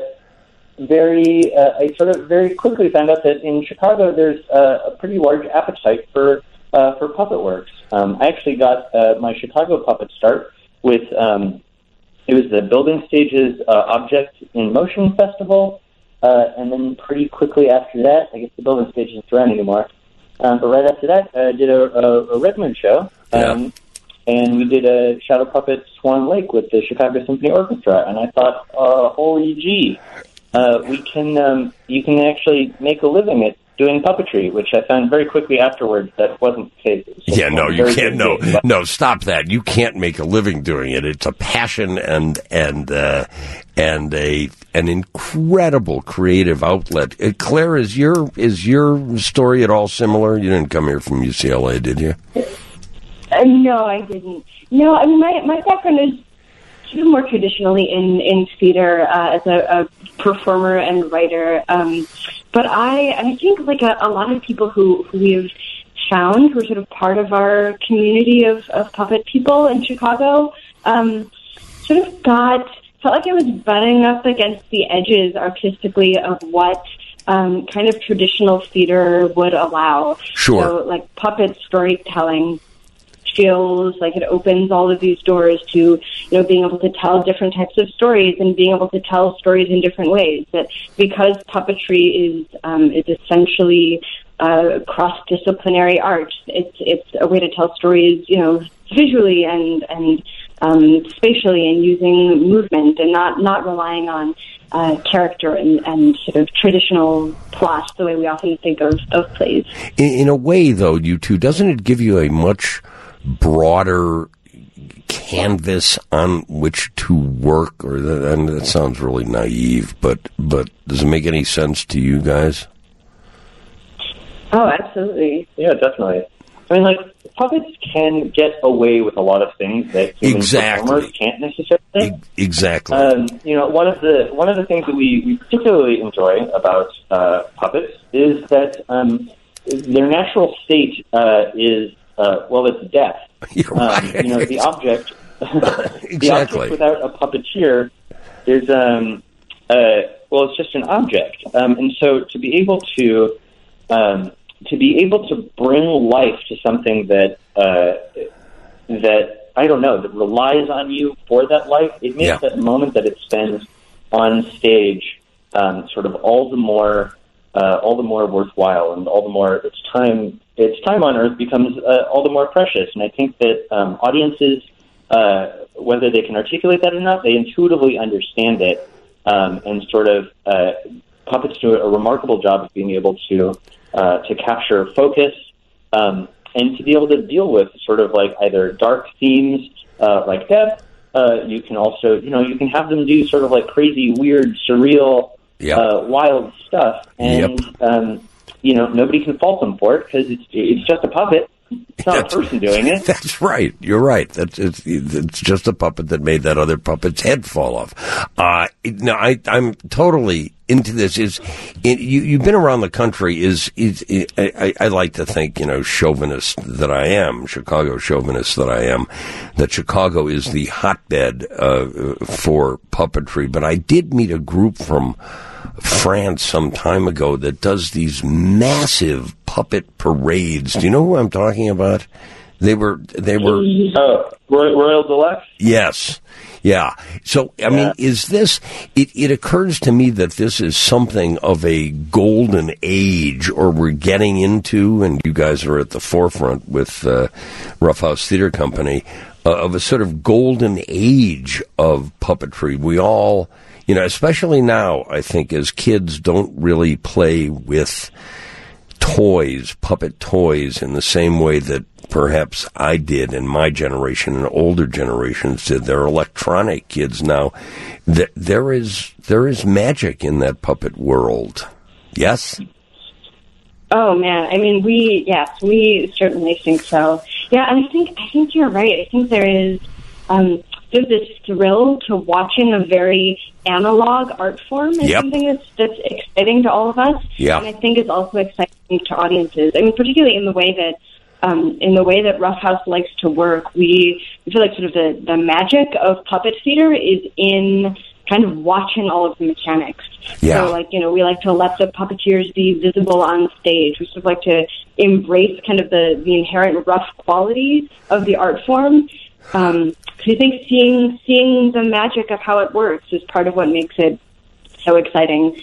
sort of very quickly found out that in Chicago there's a pretty large appetite for puppet works. I actually got my Chicago puppet start with, it was the Building Stages Object in Motion Festival, and then pretty quickly after that, I guess the Building Stage isn't around anymore, but right after that, I did a Red Moon show, and we did a Shadow Puppet Swan Lake with the Chicago Symphony Orchestra, and I thought, holy gee, you can actually make a living at doing puppetry, which I found very quickly afterwards that wasn't the case. Yeah, no, you can't. No, stop that. You can't make a living doing it. It's a passion and an incredible creative outlet. Claire, is your story at all similar? You didn't come here from UCLA, did you? No, I didn't. No, I mean my background is sort of more traditionally in theater as a performer and writer. But I think like a lot of people who we've found who are sort of part of our community of puppet people in Chicago, sort of felt like it was butting up against the edges artistically of what kind of traditional theater would allow. Sure. So, like, puppet storytelling feels like it opens all of these doors to, being able to tell different types of stories and being able to tell stories in different ways. That because puppetry is essentially cross-disciplinary art, it's a way to tell stories, visually and spatially, and using movement and not relying on character and sort of traditional plots the way we often think of plays. In a way, though, you two, doesn't it give you a much broader canvas on which to work? Or that sounds really naive, but does it make any sense to you guys? Oh, absolutely. Yeah, definitely. I mean, like, puppets can get away with a lot of things that human performers can't necessarily. Exactly. One of the things that we particularly enjoy about puppets is that their natural state is it's death. You're right. The object, exactly. The object without a puppeteer is it's just an object, and so to be able to bring life to something that that relies on you for that life, it makes that moment that it spends on stage sort of all the more worthwhile, and all the more its time on Earth becomes all the more precious. And I think that audiences, whether they can articulate that or not, they intuitively understand it, and sort of puppets do a remarkable job of being able to capture focus, and to be able to deal with sort of like either dark themes like death. You can also, you can have them do sort of like crazy, weird, surreal, wild stuff, and nobody can fault them for it because it's just a puppet. It's not a person doing it. That's right. You're right. It's just a puppet that made that other puppet's head fall off. I'm totally into this. You've been around the country. I like to think, chauvinist that I am, Chicago chauvinist that I am, that Chicago is the hotbed for puppetry. But I did meet a group from France some time ago that does these massive puppet parades. Do you know who I'm talking about? They were Royal Deluxe? Yes. Yeah. So, I mean, is this, it occurs to me that this is something of a golden age, or we're getting into, and you guys are at the forefront with Rough House Theater Company, of a sort of golden age of puppetry. We all, especially now, I think, as kids don't really play with toys, puppet toys, in the same way that perhaps I did in my generation and older generations did. They're electronic kids now. There is magic in that puppet world. Yes? Oh man, I mean, we certainly think so. Yeah, and I think you're right. I think there's this thrill to watching a very analog art form is something that's exciting to all of us. Yeah. And I think it's also exciting to audiences. I mean, particularly in the way that Rough House likes to work, we feel like sort of the magic of puppet theater is in kind of watching all of the mechanics. Yeah. So, we like to let the puppeteers be visible on stage. We sort of like to embrace kind of the inherent rough qualities of the art form. Because I think seeing the magic of how it works is part of what makes it so exciting.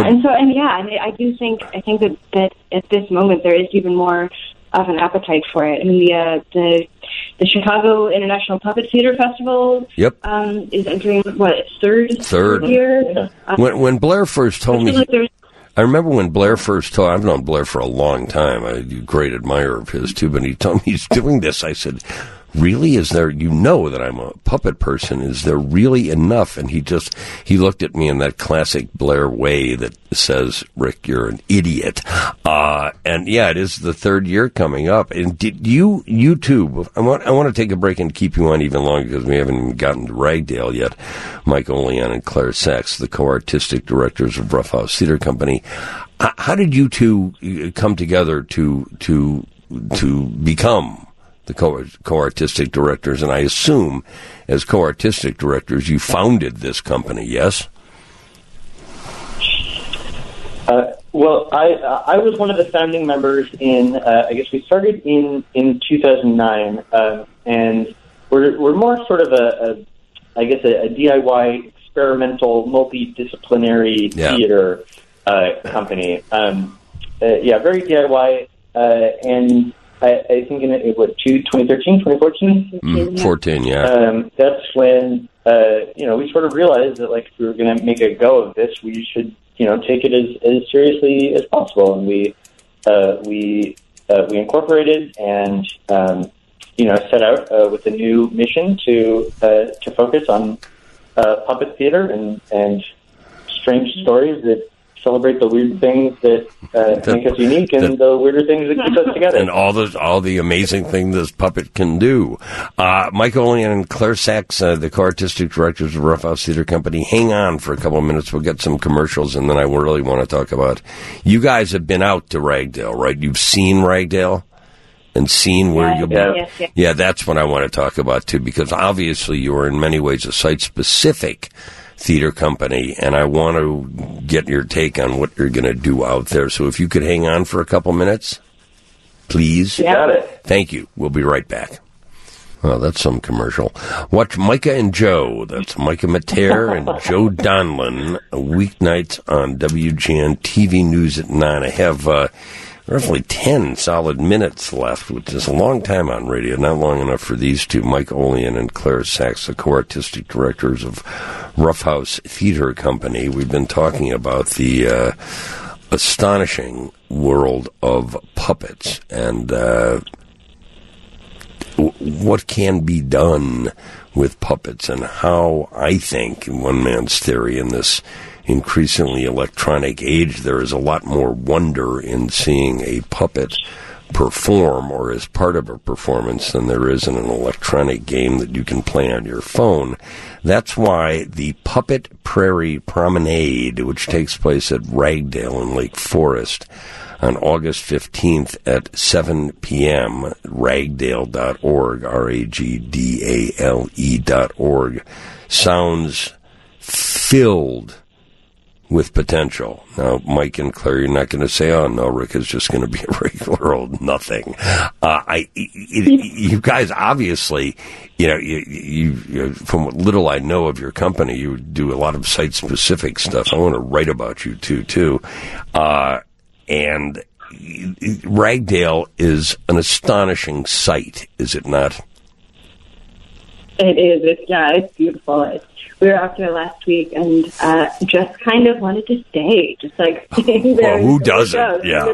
I do think that at this moment there is even more of an appetite for it. I mean, the Chicago International Puppet Theater Festival is entering its third year. When Blair first told me, I remember when Blair first told. I've known Blair for a long time. I'm a great admirer of his too. But he told me he's doing this. I said, really, is there, you know that I'm a puppet person, is there really enough? And he looked at me in that classic Blair way that says, Rick, you're an idiot. And yeah, it is the third year coming up. And did YouTube, I want to take a break and keep you on even longer because we haven't even gotten to Ragdale yet. Mike Olean and Claire Sachs, the co-artistic directors of Rough House Theater Company. How did you two come together to become the co-artistic directors? And I assume, as co-artistic directors, you founded this company, yes? Well, I was one of the founding members in, I guess we started in 2009, and we're more sort of a DIY experimental multidisciplinary theater company. Very DIY, and I think in 2013, 2014? 14, yeah. That's when, we sort of realized that, like, if we were going to make a go of this, we should, take it as seriously as possible. And we incorporated and, set out with a new mission to focus on puppet theater and strange stories that celebrate the weird things that make us unique and the weirder things that keep us together. And all the amazing things this puppet can do. Mike Olean and Claire Sachs, the co-artistic directors of Rough House Theater Company, hang on for a couple of minutes. We'll get some commercials, and then I really want to talk about, you guys have been out to Ragdale, right? You've seen Ragdale? And seen where you'll be. Yes. Yeah, that's what I want to talk about, too, because obviously you are in many ways a site-specific theater company, and I want to get your take on what you're going to do out there. So if you could hang on for a couple minutes, please. You got it. Thank you. We'll be right back. Oh, that's some commercial. Watch Micah and Joe. That's Micah Mater and Joe Donlin, weeknights on WGN TV News at 9. I have roughly 10 solid minutes left, which is a long time on radio, not long enough for these two, Mike Olean and Claire Sachs, the co-artistic directors of Rough House Theater Company. We've been talking about the astonishing world of puppets and what can be done with puppets, and how, I think, one man's theory, in this increasingly electronic age, there is a lot more wonder in seeing a puppet perform or as part of a performance than there is in an electronic game that you can play on your phone. That's why the Puppet Prairie Promenade, which takes place at Ragdale in Lake Forest on August 15th at 7 p.m., ragdale.org, ragdale.org, sounds filled with potential. Now, Mike and Claire, you're not going to say, oh, no, Rick is just going to be a regular old nothing. You guys obviously, you from what little I know of your company, you do a lot of site-specific stuff. I want to write about you, too. And Ragdale is an astonishing sight, is it not? It is. It's beautiful. We were out there last week and just kind of wanted to stay, just like staying there. Well, who doesn't? Yeah.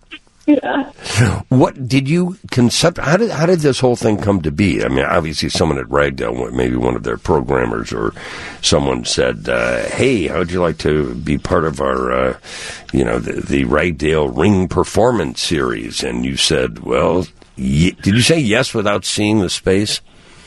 What did you concept? How did this whole thing come to be? I mean, obviously, someone at Ragdale, maybe one of their programmers or someone said, "Hey, how'd you like to be part of our, the Ragdale Ring Performance Series?" And you said, "Well, did you say yes without seeing the space?"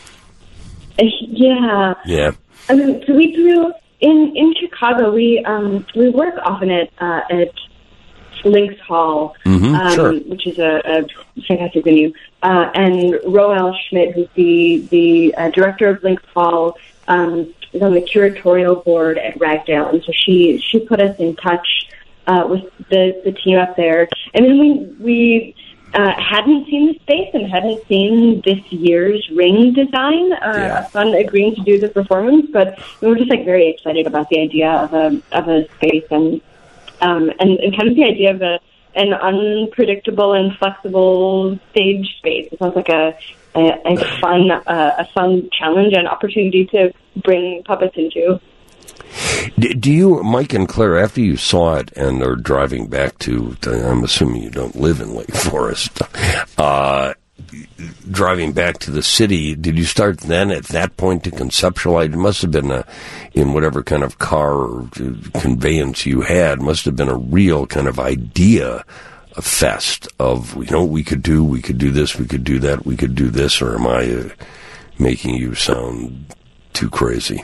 Yeah. Yeah. I mean, so we threw in Chicago. We work often at Lynx Hall, which is a fantastic venue. And Roelle Schmidt, who's the director of Lynx Hall, is on the curatorial board at Ragdale, and so she put us in touch with the team up there. And then we hadn't seen the space and hadn't seen this year's ring design upon agreeing to do the performance, but we were just very excited about the idea of a space and kind of the idea of an unpredictable and flexible stage space. It sounds like a fun challenge and opportunity to bring puppets into. Do you, Mike and Claire, after you saw it and are driving back to I'm assuming you don't live in Lake Forest, driving back to the city, did you start then at that point to conceptualize? It must have been in whatever kind of car or conveyance you had, must have been a real kind of idea fest of, we could do this, we could do that, we could do this, or am I making you sound too crazy?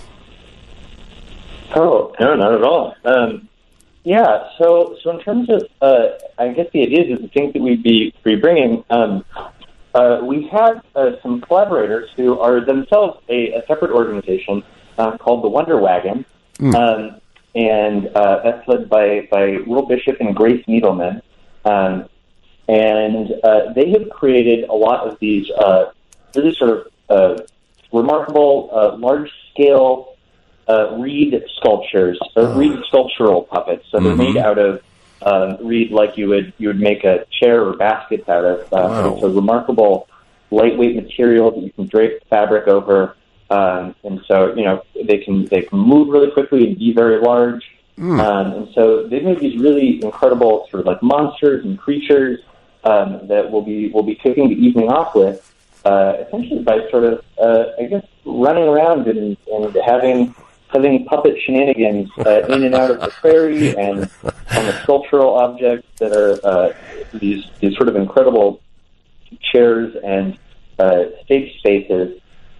Oh, no, not at all. Yeah, so in terms of, I guess the ideas of the things that we'd be bringing, we have some collaborators who are themselves a separate organization called the Wonder Wagon, and that's led by Will Bishop and Grace Needleman, and they have created a lot of these really sort of remarkable, large-scale reed sculptures, reed sculptural puppets. So they're made out of reed like you would make a chair or baskets out of. Wow. It's a remarkable lightweight material that you can drape fabric over, and so they can move really quickly and be very large. And so they've made these really incredible sort of like monsters and creatures that we'll be kicking the evening off with, essentially by sort of I guess running around and having puppet shenanigans in and out of the prairie and on the sculptural objects that are these sort of incredible chairs and stage spaces.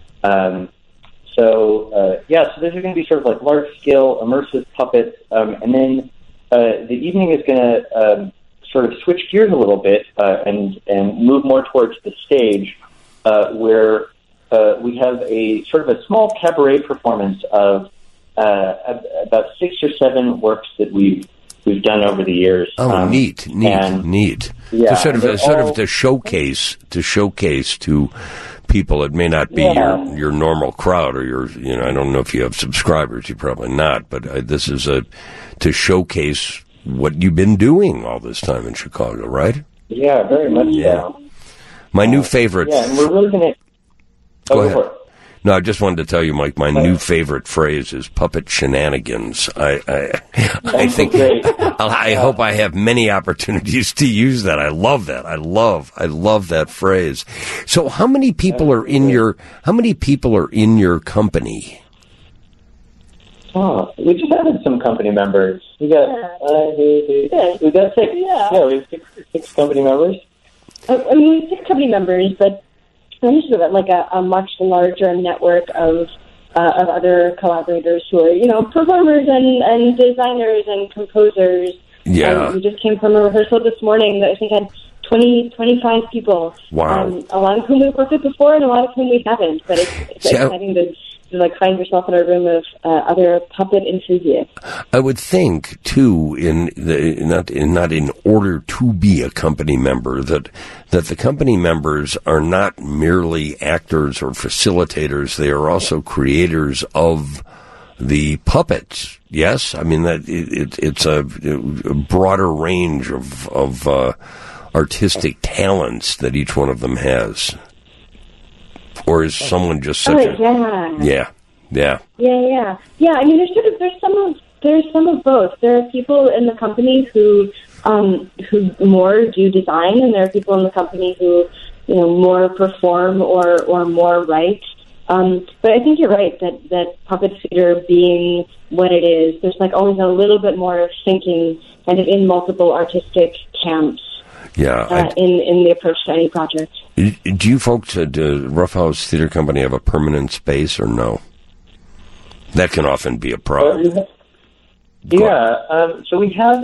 So those are going to be sort of like large-scale immersive puppets, and then the evening is going to sort of switch gears a little bit and move more towards the stage, where we have a sort of a small cabaret performance of about 6 or 7 works that we've done over the years. Oh, neat. Yeah, To sort of to showcase to people that may not be your normal crowd or your, I don't know if you have subscribers, you're probably not, but this is to showcase what you've been doing all this time in Chicago, right? Yeah, very much so. My new favorite. Yeah, and we're really going to. Go ahead. No, I just wanted to tell you, Mike, my new favorite phrase is puppet shenanigans. I think, I hope I have many opportunities to use that. I love that. I love that phrase. So how many people are in your company? Oh, we just added some company members. We got 6. Yeah, we have six company members. We have 6 company members, but I'm just like a much larger network of other collaborators who are, performers and designers and composers. Yeah. We just came from a rehearsal this morning that I think had 25 people. Wow. A lot of whom we've worked with before and a lot of whom we haven't. But it's exciting to like find yourself in a room of other puppet enthusiasts. I would think too, not in order to be a company member, that the company members are not merely actors or facilitators; they are also creators of the puppets. Yes, I mean that it's a broader range of artistic talents that each one of them has. Or is someone just such Yeah. I mean, there's some of both. There are people in the company who more do design, and there are people in the company who more perform or more write. But I think you're right that puppet theater being what it is, there's like always a little bit more of thinking kind of in multiple artistic camps. Yeah, in the approach to any project. Do you folks at Rough House Theater Company have a permanent space or no? That can often be a problem. So we have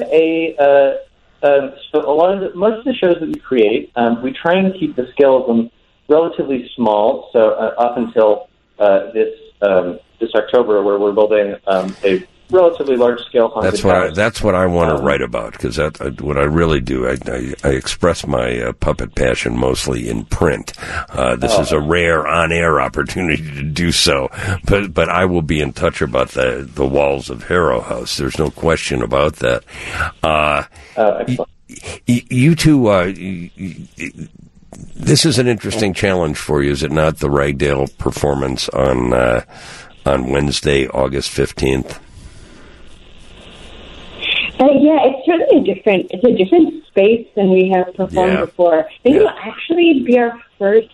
most of the shows that we create, we try and keep the scale of them relatively small. So up until this October, where we're building a relatively large-scale haunted house. That's what I want to write about, because what I really do, I express my puppet passion mostly in print. This is a rare on-air opportunity to do so, but I will be in touch about the walls of Harrow House. There's no question about that. You two, this is an interesting challenge for you, is it not? The Ragdale performance on Wednesday, August 15th. it's certainly a different space than we have performed before. I think it'll actually be our first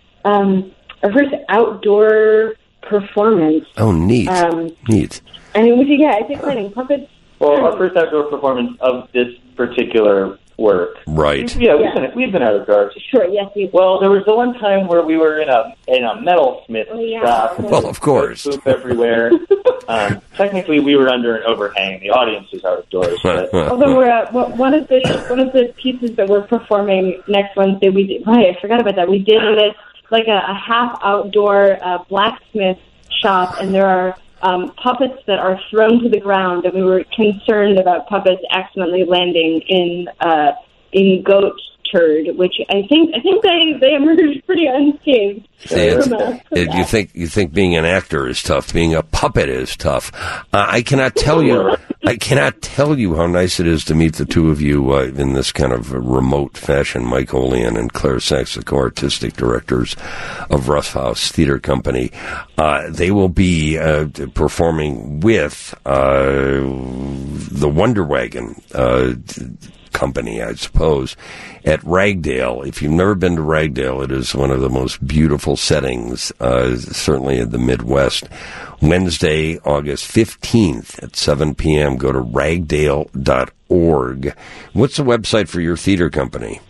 outdoor performance. Oh, neat. Neat. I mean, it's exciting. Puppets. Well, our first outdoor performance of this particular work. Right. We've been outdoors. Sure, yes. Well, there was the one time where we were in a metalsmith shop. Well, of course. Poop everywhere. Technically, we were under an overhang. The audience was outdoors. But although we're one of the pieces that we're performing next Wednesday, I forgot about that. We did this like a half outdoor blacksmith shop, and there are puppets that are thrown to the ground, and we were concerned about puppets accidentally landing in goat turd, which I think they emerged pretty unscathed. You think being an actor is tough. Being a puppet is tough. I cannot tell you how nice it is to meet the two of you in this kind of remote fashion. Mike Olean and Claire Sachs, the co-artistic directors of Rough House Theater Company. They will be performing with the Wonder Wagon company, I suppose, at Ragdale. If you've never been to Ragdale, it is one of the most beautiful settings, certainly in the Midwest. Wednesday, August 15th at 7 p.m. Go to ragdale.org. What's the website for your theater company?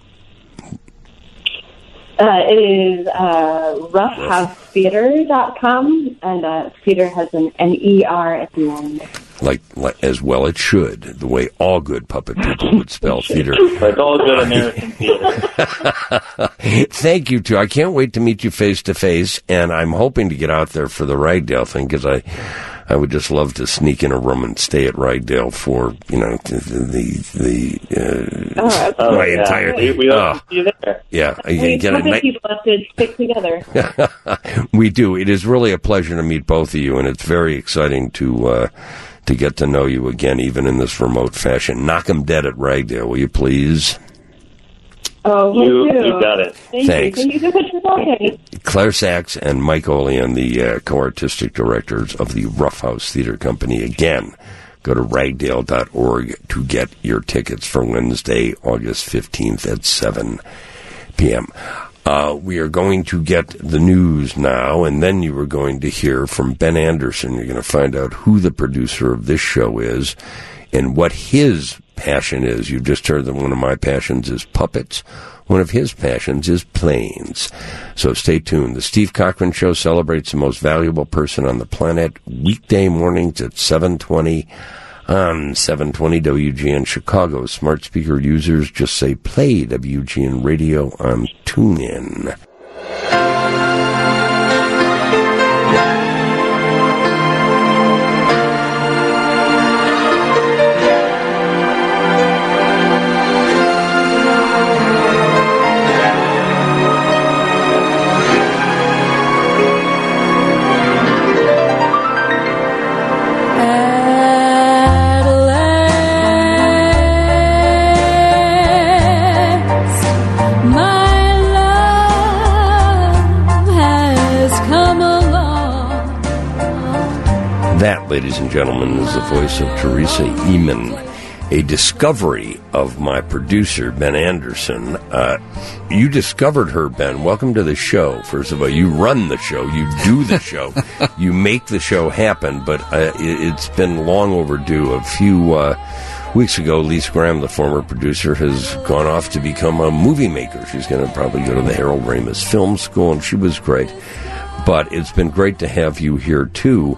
It is roughhousetheater.com, and theater has an N-E-R at the end. Like as well it should, the way all good puppet people would spell theater. Like all good American theater. Thank you, too. I can't wait to meet you face to face, and I'm hoping to get out there for the Ragdale thing, because I would just love to sneak in a room and stay at Ragdale for, my entire... We love to see you there. Yeah. People have to stick together. We do. It is really a pleasure to meet both of you, and it's very exciting to get to know you again, even in this remote fashion. Knock 'em dead at Ragdale, will you please? Oh, you got it. Thanks. Thank you so much for talking. Claire Sachs and Mike Olean, the co-artistic directors of the Rough House Theater Company. Again, go to ragdale.org to get your tickets for Wednesday, August 15th at 7 p.m. We are going to get the news now, and then you are going to hear from Ben Anderson. You're going to find out who the producer of this show is and what his passion is. You've just heard that one of my passions is puppets. One of his passions is planes. So stay tuned. The Steve Cochran Show celebrates the most valuable person on the planet, weekday mornings at 7:20 on 720 WGN Chicago. Smart speaker users just say play WGN Radio on TuneIn. That, ladies and gentlemen, is the voice of Teresa Eamon, a discovery of my producer, Ben Anderson. You discovered her, Ben. Welcome to the show. First of all, you run the show. You do the show. You make the show happen, but it's been long overdue. A few weeks ago, Lisa Graham, the former producer, has gone off to become a movie maker. She's going to probably go to the Harold Ramis Film School, and she was great. But it's been great to have you here, too.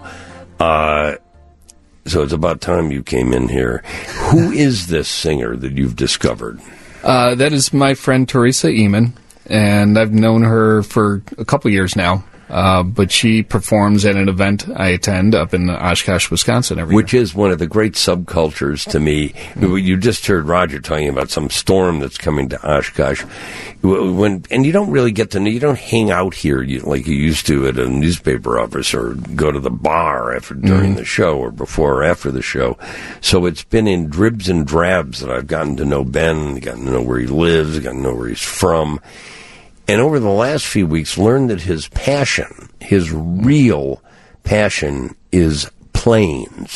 So it's about time you came in here. Who is this singer that you've discovered? That is my friend Teresa Eamon, and I've known her for a couple years now. But she performs at an event I attend up in Oshkosh, Wisconsin every year. Which is one of the great subcultures to me. You just heard Roger talking about some storm that's coming to Oshkosh. And you don't really get to know, you don't hang out here like you used to at a newspaper office or go to the bar during the show or before or after the show. So it's been in dribs and drabs that I've gotten to know Ben, gotten to know where he lives, gotten to know where he's from. And over the last few weeks, learned that his passion, his real passion, is planes.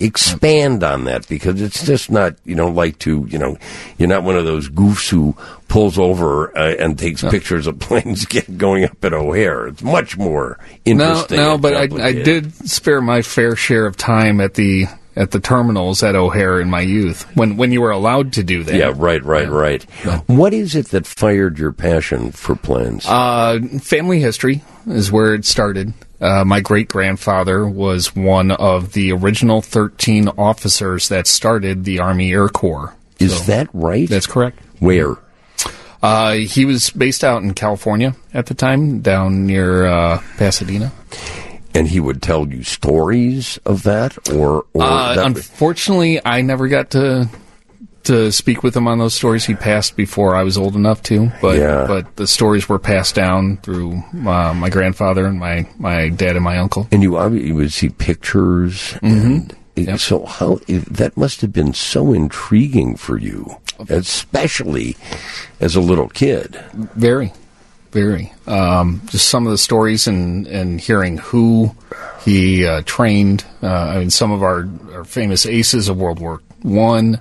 Expand on that, because it's just not, you're not one of those goofs who pulls over and takes pictures of planes going up at O'Hare. It's much more interesting. No, but I did spare my fair share of time at the terminals at O'Hare in my youth, when you were allowed to do that. Yeah, right. What is it that fired your passion for planes? Family history is where it started. My great-grandfather was one of the original 13 officers that started the Army Air Corps. Is that right? That's correct. Where? He was based out in California at the time, down near Pasadena. And he would tell you stories of that, or unfortunately, I never got to speak with him on those stories. He passed before I was old enough to, but the stories were passed down through my grandfather and my dad and my uncle. And you would see pictures, and so that must have been so intriguing for you, especially as a little kid. Very. Just some of the stories and hearing who he trained. Some of our famous aces of World War I,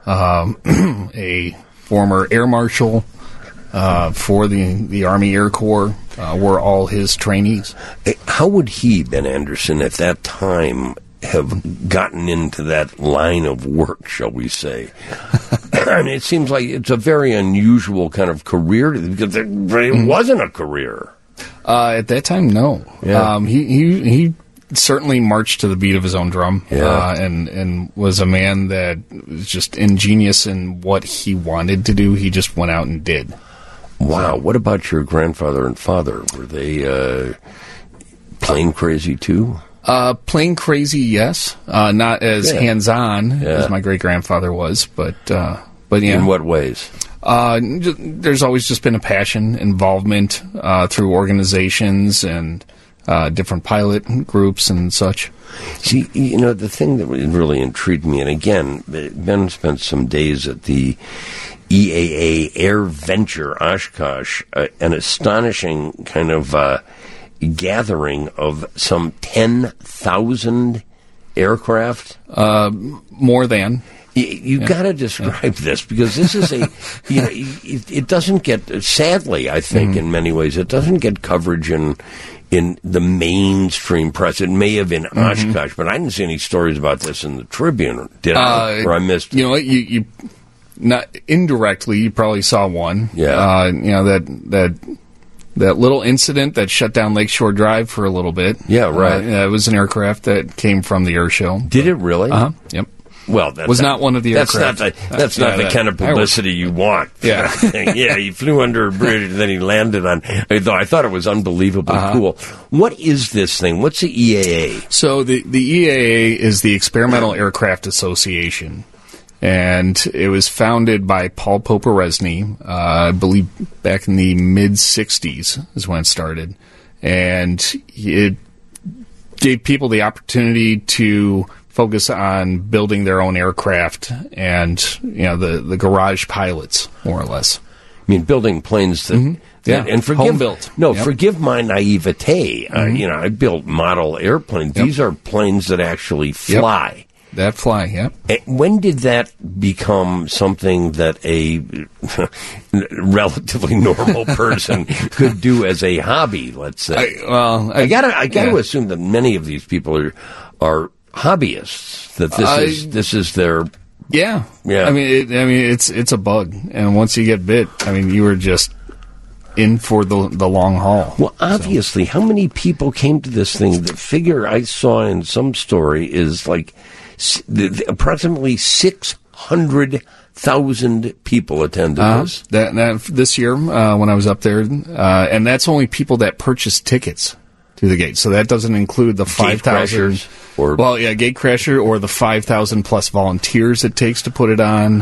a former air marshal for the Army Air Corps, were all his trainees. How would he, Ben Anderson, at that time, have gotten into that line of work, shall we say? I mean, it seems like it's a very unusual kind of career, because it wasn't a career. At that time, no. Yeah. He certainly marched to the beat of his own drum, and was a man that was just ingenious in what he wanted to do. He just went out and did. Wow. What about your grandfather and father? Were they plane crazy too? Plane crazy, yes. Not as hands-on as my great-grandfather was, but yeah. In what ways? There's always just been a passion, involvement through organizations and different pilot groups and such. See, the thing that really intrigued me, and again, Ben spent some days at the EAA Air Venture Oshkosh, an astonishing kind of gathering of some 10,000 aircraft. More than. You got to describe this, because this is it doesn't get, sadly, I think, in many ways, it doesn't get coverage in the mainstream press. It may have in Oshkosh, but I didn't see any stories about this in the Tribune, did I? Or I missed it. You know what? You not indirectly, you probably saw one. Yeah. That little incident that shut down Lakeshore Drive for a little bit. Yeah, right. It was an aircraft that came from the air show. Did it really? Yep. Well, that was not one of the aircraft. That's not the kind of publicity you want. Yeah. Yeah, he flew under a bridge and then he landed on. I thought it was unbelievably cool. What is this thing? What's the EAA? So the EAA is the Experimental Aircraft Association. And it was founded by Paul Poporesny, I believe back in the mid-'60s is when it started. And it gave people the opportunity to focus on building their own aircraft and, the garage pilots, more or less. I mean, building planes that... and home built. No, forgive my naivete. I built model airplanes. These are planes that actually fly. That fly, yeah. When did that become something that a relatively normal person could do as a hobby? Let's say. I got to assume that many of these people are hobbyists. That this is their. Yeah. I mean, it's a bug, and once you get bit, you were just in for the long haul. Well, obviously, how many people came to this thing? The figure I saw in some story is like. Approximately 600,000 people attended this. That this year when I was up there, and that's only people that purchased tickets to the gate. So that doesn't include the 5,000 gatecrasher or the 5,000 plus volunteers it takes to put it on.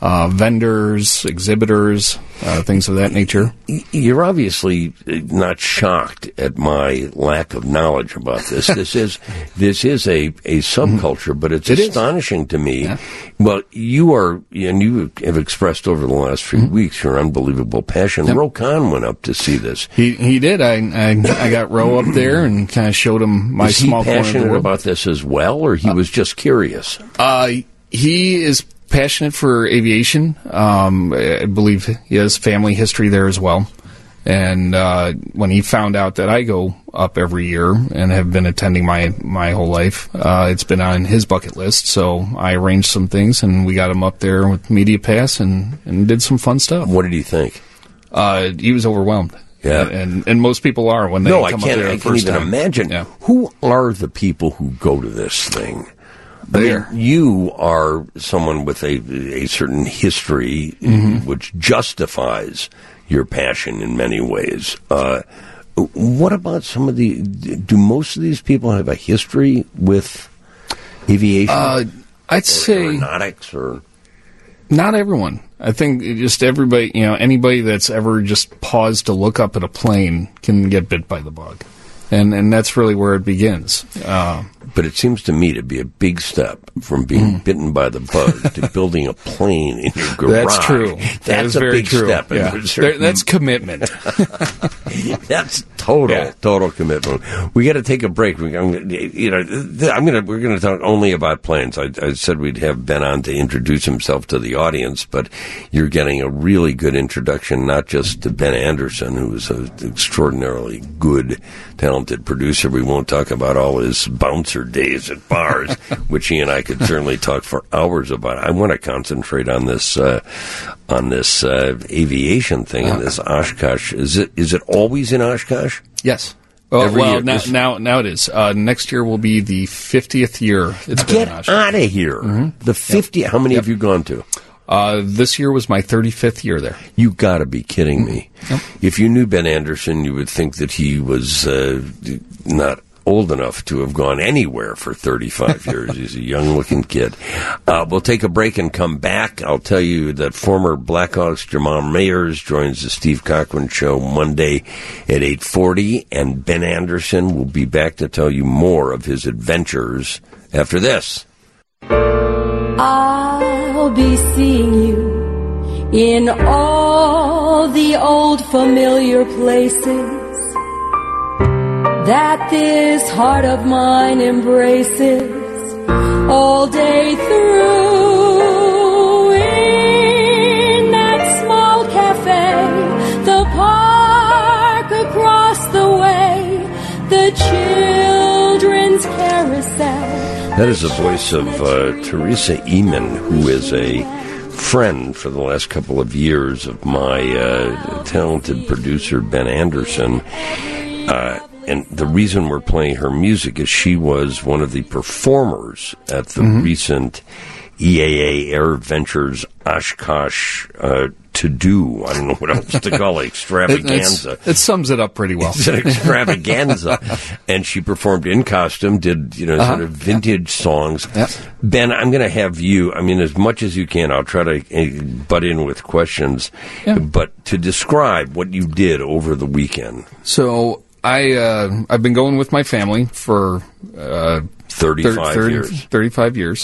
vendors, exhibitors, things of that nature. You're obviously not shocked at my lack of knowledge about this. This is a subculture, but it's astonishing to me. Yeah. Well, you are, and you have expressed over the last few weeks your unbelievable passion. Yep. Ro Khan went up to see this. He did. I got Ro up there and kind of showed him my small corner of the passionate world. about this as well, or he was just curious? He is passionate for aviation. I believe he has family history there as well. And when he found out that I go up every year and have been attending my whole life, it's been on his bucket list. So I arranged some things, and we got him up there with Media Pass and did some fun stuff. What did he think? He was overwhelmed. Yeah. And most people are when they come up there I the can't first even time. imagine. Yeah. Who are the people who go to this thing? There. I mean, you are someone with a certain history which justifies your passion in many ways. What about do most of these people have a history with aviation? I'd say aeronautics or... Not everyone. I think just everybody, anybody that's ever just paused to look up at a plane can get bit by the bug. And that's really where it begins. But it seems to me to be a big step from being bitten by the bug to building a plane in your garage. That's true. That's a very big true. step. Yeah. That's commitment. That's total commitment. We got to take a break. We're going to talk only about planes. I said we'd have Ben on to introduce himself to the audience, but you're getting a really good introduction, not just to Ben Anderson, who is an extraordinarily good, talented producer. We won't talk about all his bouncer days at bars, which he and I could certainly talk for hours about. I want to concentrate on this aviation thing in this Oshkosh. Is it always in Oshkosh? Yes. Every year. Now it is. Next year will be the 50th year. It's been Get in Oshkosh. out of here. The 50. How many have you gone to? This year was my 35th year there. You got to be kidding me. Yep. If you knew Ben Anderson, you would think that he was not old enough to have gone anywhere for 35 years. He's a young-looking kid. We'll take a break and come back. I'll tell you that former Blackhawks Jamal Mayers joins the Steve Cochran Show Monday at 8:40, and Ben Anderson will be back to tell you more of his adventures after this. I'll be seeing you in all the old familiar places that this heart of mine embraces all day through. In that small cafe, the park across the way, the children's carousel. That is the voice of Teresa Eamon, who is a friend for the last couple of years of my talented producer, Ben Anderson. And the reason we're playing her music is she was one of the performers at the recent EAA Air Ventures Oshkosh to-do. I don't know what else to call it, extravaganza. It sums it up pretty well. It's an extravaganza. And she performed in costume, did, sort of vintage songs. Yep. Ben, I'm going to have you, as much as you can, I'll try to butt in with questions, but to describe what you did over the weekend. So I've been going with my family for 35 years. 35 years.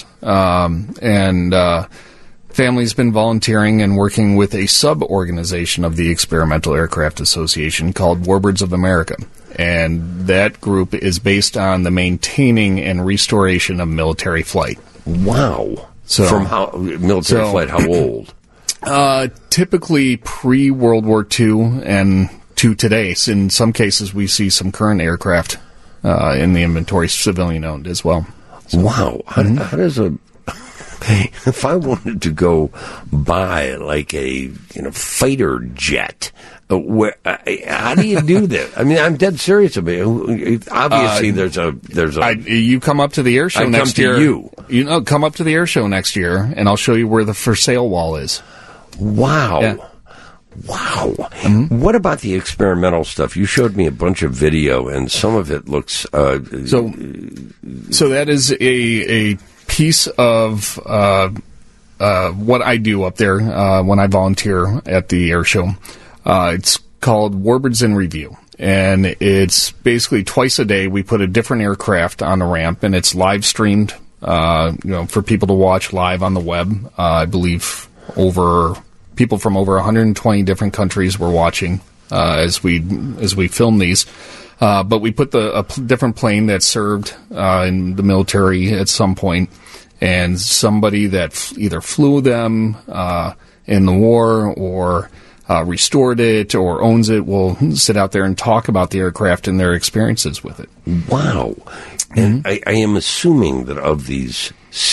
Family's been volunteering and working with a sub-organization of the Experimental Aircraft Association called Warbirds of America. And that group is based on the maintaining and restoration of military flight. Wow. So, from military flight, how old? Typically pre-World War II and to today. So in some cases, we see some current aircraft in the inventory, civilian-owned as well. So, wow. How does if I wanted to go buy like a fighter jet, how do you do that? I'm dead serious about it. Obviously, there's a. You come up to the air show next year. Come up to the air show next year, and I'll show you where the for sale wall is. Wow. Yeah. Wow. What about the experimental stuff? You showed me a bunch of video, and some of it looks... So that is a piece of what I do up there when I volunteer at the air show. It's called Warbirds in Review. And it's basically twice a day we put a different aircraft on the ramp, and it's live streamed, for people to watch live on the web. I believe people from over 120 different countries were watching as we film these. But we put a different plane that served in the military at some point, and somebody that either flew them in the war or restored it or owns it will sit out there and talk about the aircraft and their experiences with it. Wow. And I am assuming that of these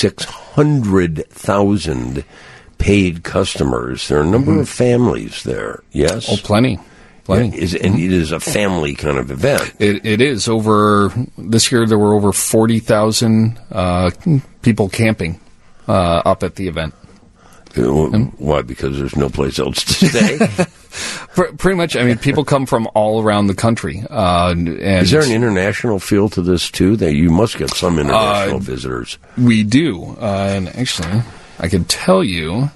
600,000 paid customers, there are a number of families there, yes? Oh, plenty. And it is a family kind of event. It is. This year there were over 40,000 people camping up at the event. Why? Because there's no place else to stay? Pretty much. I mean, people come from all around the country. And is there an international feel to this, too? That you must get some international visitors. We do. And actually, I can tell you,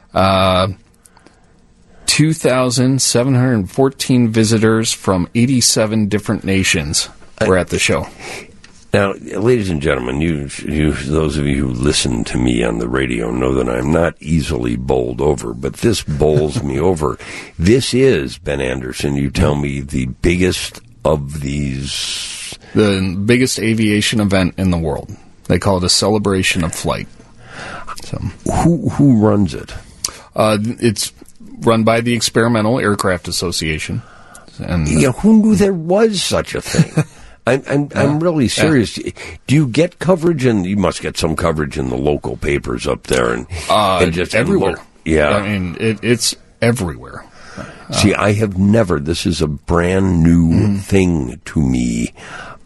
2,714 visitors from 87 different nations were at the show. Now, ladies and gentlemen, you, those of you who listen to me on the radio know that I'm not easily bowled over, but this bowls me over. This is, Ben Anderson, you tell me, the biggest of these... The biggest aviation event in the world. They call it a celebration of flight. So, Who runs it? It's run by the Experimental Aircraft Association. And who knew there was such a thing? I'm really serious. Do you get coverage, and you must get some coverage in the local papers up there, and just everywhere? Yeah, I mean it's everywhere. See, I have never. This is a brand new thing to me.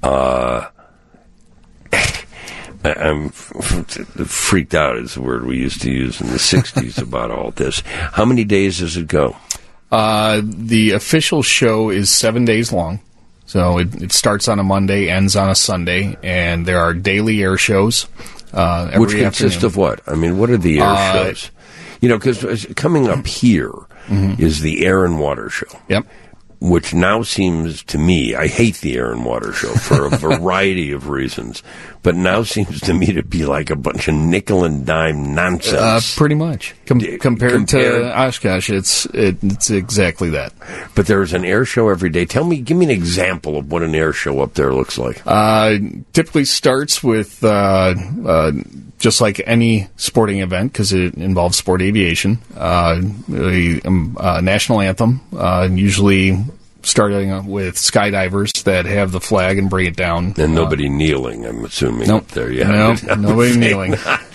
I'm freaked out is the word we used to use in the 60s about all this. How many days does it go? The official show is 7 days long. So it starts on a Monday, ends on a Sunday, and there are daily air shows every Which consist afternoon. of what? I mean, what are the air shows? Because coming up here is the Air and Water Show. Yep. Which now seems to me, I hate the Air and Water Show for a variety of reasons, but now seems to me to be like a bunch of nickel and dime nonsense. Pretty much. Compared to Oshkosh, it's exactly that. But there's an air show every day. Give me an example of what an air show up there looks like. Typically starts with just like any sporting event, because it involves sport aviation, the national anthem, usually starting with skydivers that have the flag and bring it down. And nobody kneeling, I'm assuming, nope, up there. Yeah, nope, nobody kneeling.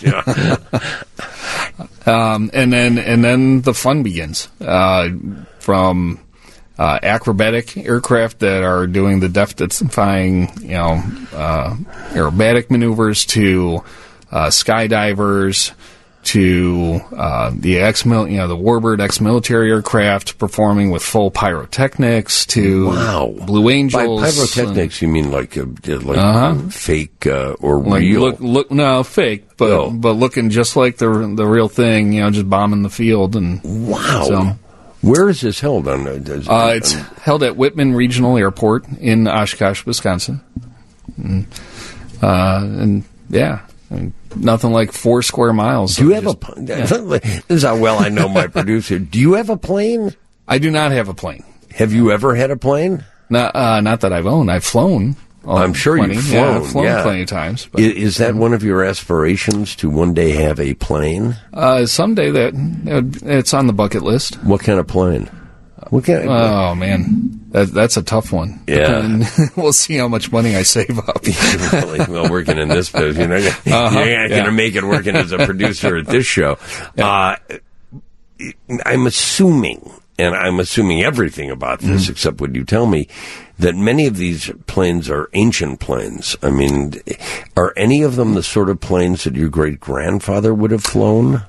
And then the fun begins from acrobatic aircraft that are doing the death-defying, aerobatic maneuvers to skydivers, to the Warbird ex-military aircraft performing with full pyrotechnics, to Blue Angels. By pyrotechnics, you mean like fake or real? No, fake, but looking just like the real thing. Just bombing the field and wow. So, where is this held? It's held at Whitman Regional Airport in Oshkosh, Wisconsin. And yeah. Nothing like 4 square miles. Do you have This is how well I know my producer. Do you have a plane? I do not have a plane. Have you ever had a plane? Not that I've owned. I've flown. I'm sure you've flown. Yeah, I've flown plenty of times. But, is that one of your aspirations, to one day have a plane? Someday it's on the bucket list. What kind of plane? Oh, man. That's a tough one. Yeah. And we'll see how much money I save up. Really? Well, working in this business, you're not going to make it working as a producer at this show. Yeah. I'm assuming everything about this except what you tell me, that many of these planes are ancient planes. I mean, are any of them the sort of planes that your great-grandfather would have flown?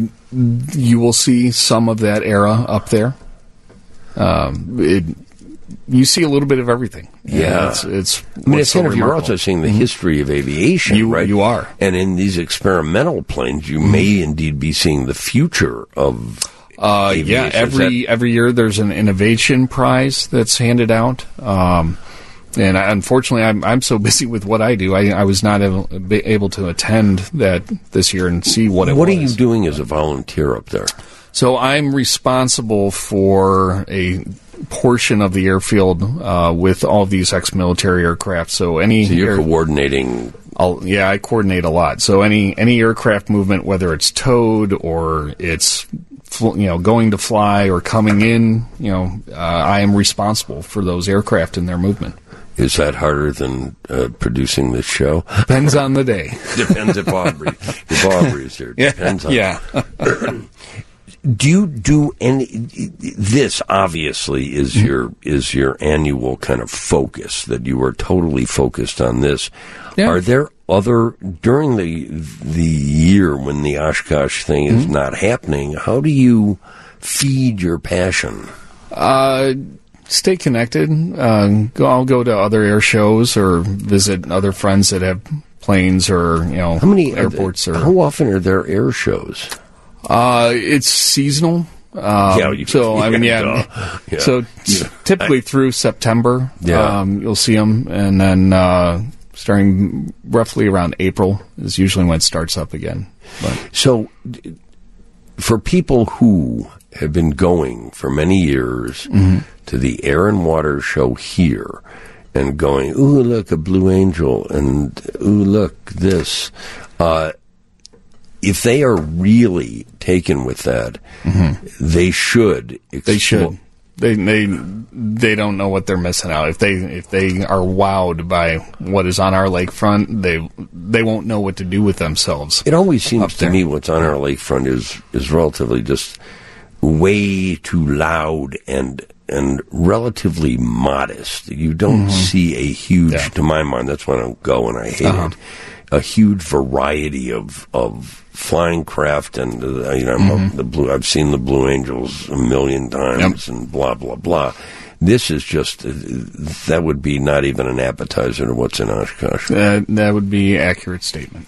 You will see some of that era up there. you see a little bit of everything. Yeah. It's I mean, it's what's kind of, you're remarkable. also seeing the history of aviation, right? You are. And in these experimental planes, you may indeed be seeing the future of aviation. Every year there's an innovation prize that's handed out. And unfortunately, I'm so busy with what I do, I was not able to attend that this year and see what it was. What are you doing as a volunteer up there? So I'm responsible for a portion of the airfield with all of these ex-military aircraft. So you're coordinating. I coordinate a lot. So any aircraft movement, whether it's towed or it's going to fly or coming in, I am responsible for those aircraft and their movement. Is that harder than producing this show? Depends on the day. Depends if Aubrey is here. Depends on. Yeah. Do you do any? This obviously is your annual kind of focus, that you are totally focused on this. Yeah. Are there other during the year when the Oshkosh thing is not happening? How do you feed your passion? Stay connected. I'll go to other air shows or visit other friends that have planes or how many airports. How often are there air shows? It's seasonal. So typically through September, you'll see them, and then starting roughly around April is usually when it starts up again. So, for people who have been going for many years to the Air and Water Show here and going, ooh, look, a Blue Angel, and ooh, look, this. If they are really taken with that, they should. They should. They don't know what they're missing out. If they are wowed by what is on our lakefront, they won't know what to do with themselves. It always seems to me what's on our lakefront is relatively just way too loud and relatively modest. You don't see a huge, to my mind, that's when I go and I hate it, a huge variety of flying craft, and I've seen the Blue Angels a million times, and blah blah blah. This is just that would be not even an appetizer to what's in Oshkosh. That would be an accurate statement.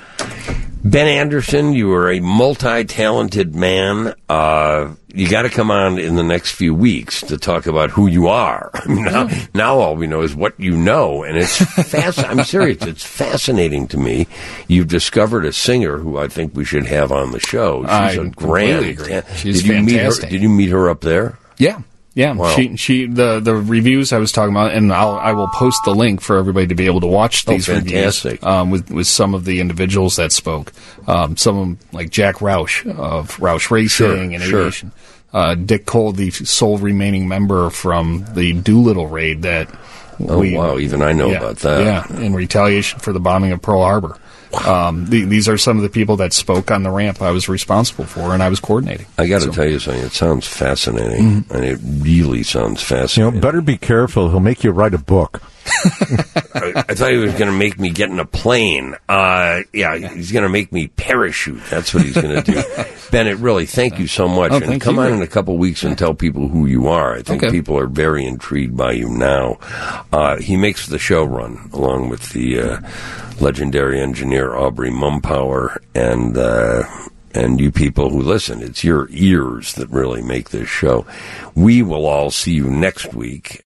Ben Anderson, you are a multi-talented man. You got to come on in the next few weeks to talk about who you are. I mean, now all we know is what you know, and it's I'm serious. It's fascinating to me. You've discovered a singer who I think we should have on the show. She's a grand. She's fantastic. Did you meet her up there? Yeah. Yeah, wow. The reviews I was talking about, and I will post the link for everybody to be able to watch these reviews with some of the individuals that spoke. Some of them, like Jack Roush of Roush Racing and Aviation. Dick Cole, the sole remaining member from the Doolittle raid that even I know about that. Yeah, in retaliation for the bombing of Pearl Harbor. These are some of the people that spoke on the ramp I was responsible for, and I was coordinating. I got to tell you something. It sounds fascinating, and it really sounds fascinating. Better be careful. He'll make you write a book. I thought he was going to make me get in a plane. He's going to make me parachute. That's what he's going to do. Bennett, really, thank you so much. And come on in a couple weeks and tell people who you are. I think people are very intrigued by you now. He makes the show run, along with the legendary engineer Aubrey Mumpower, and you people who listen. It's your ears that really make this show. We will all see you next week.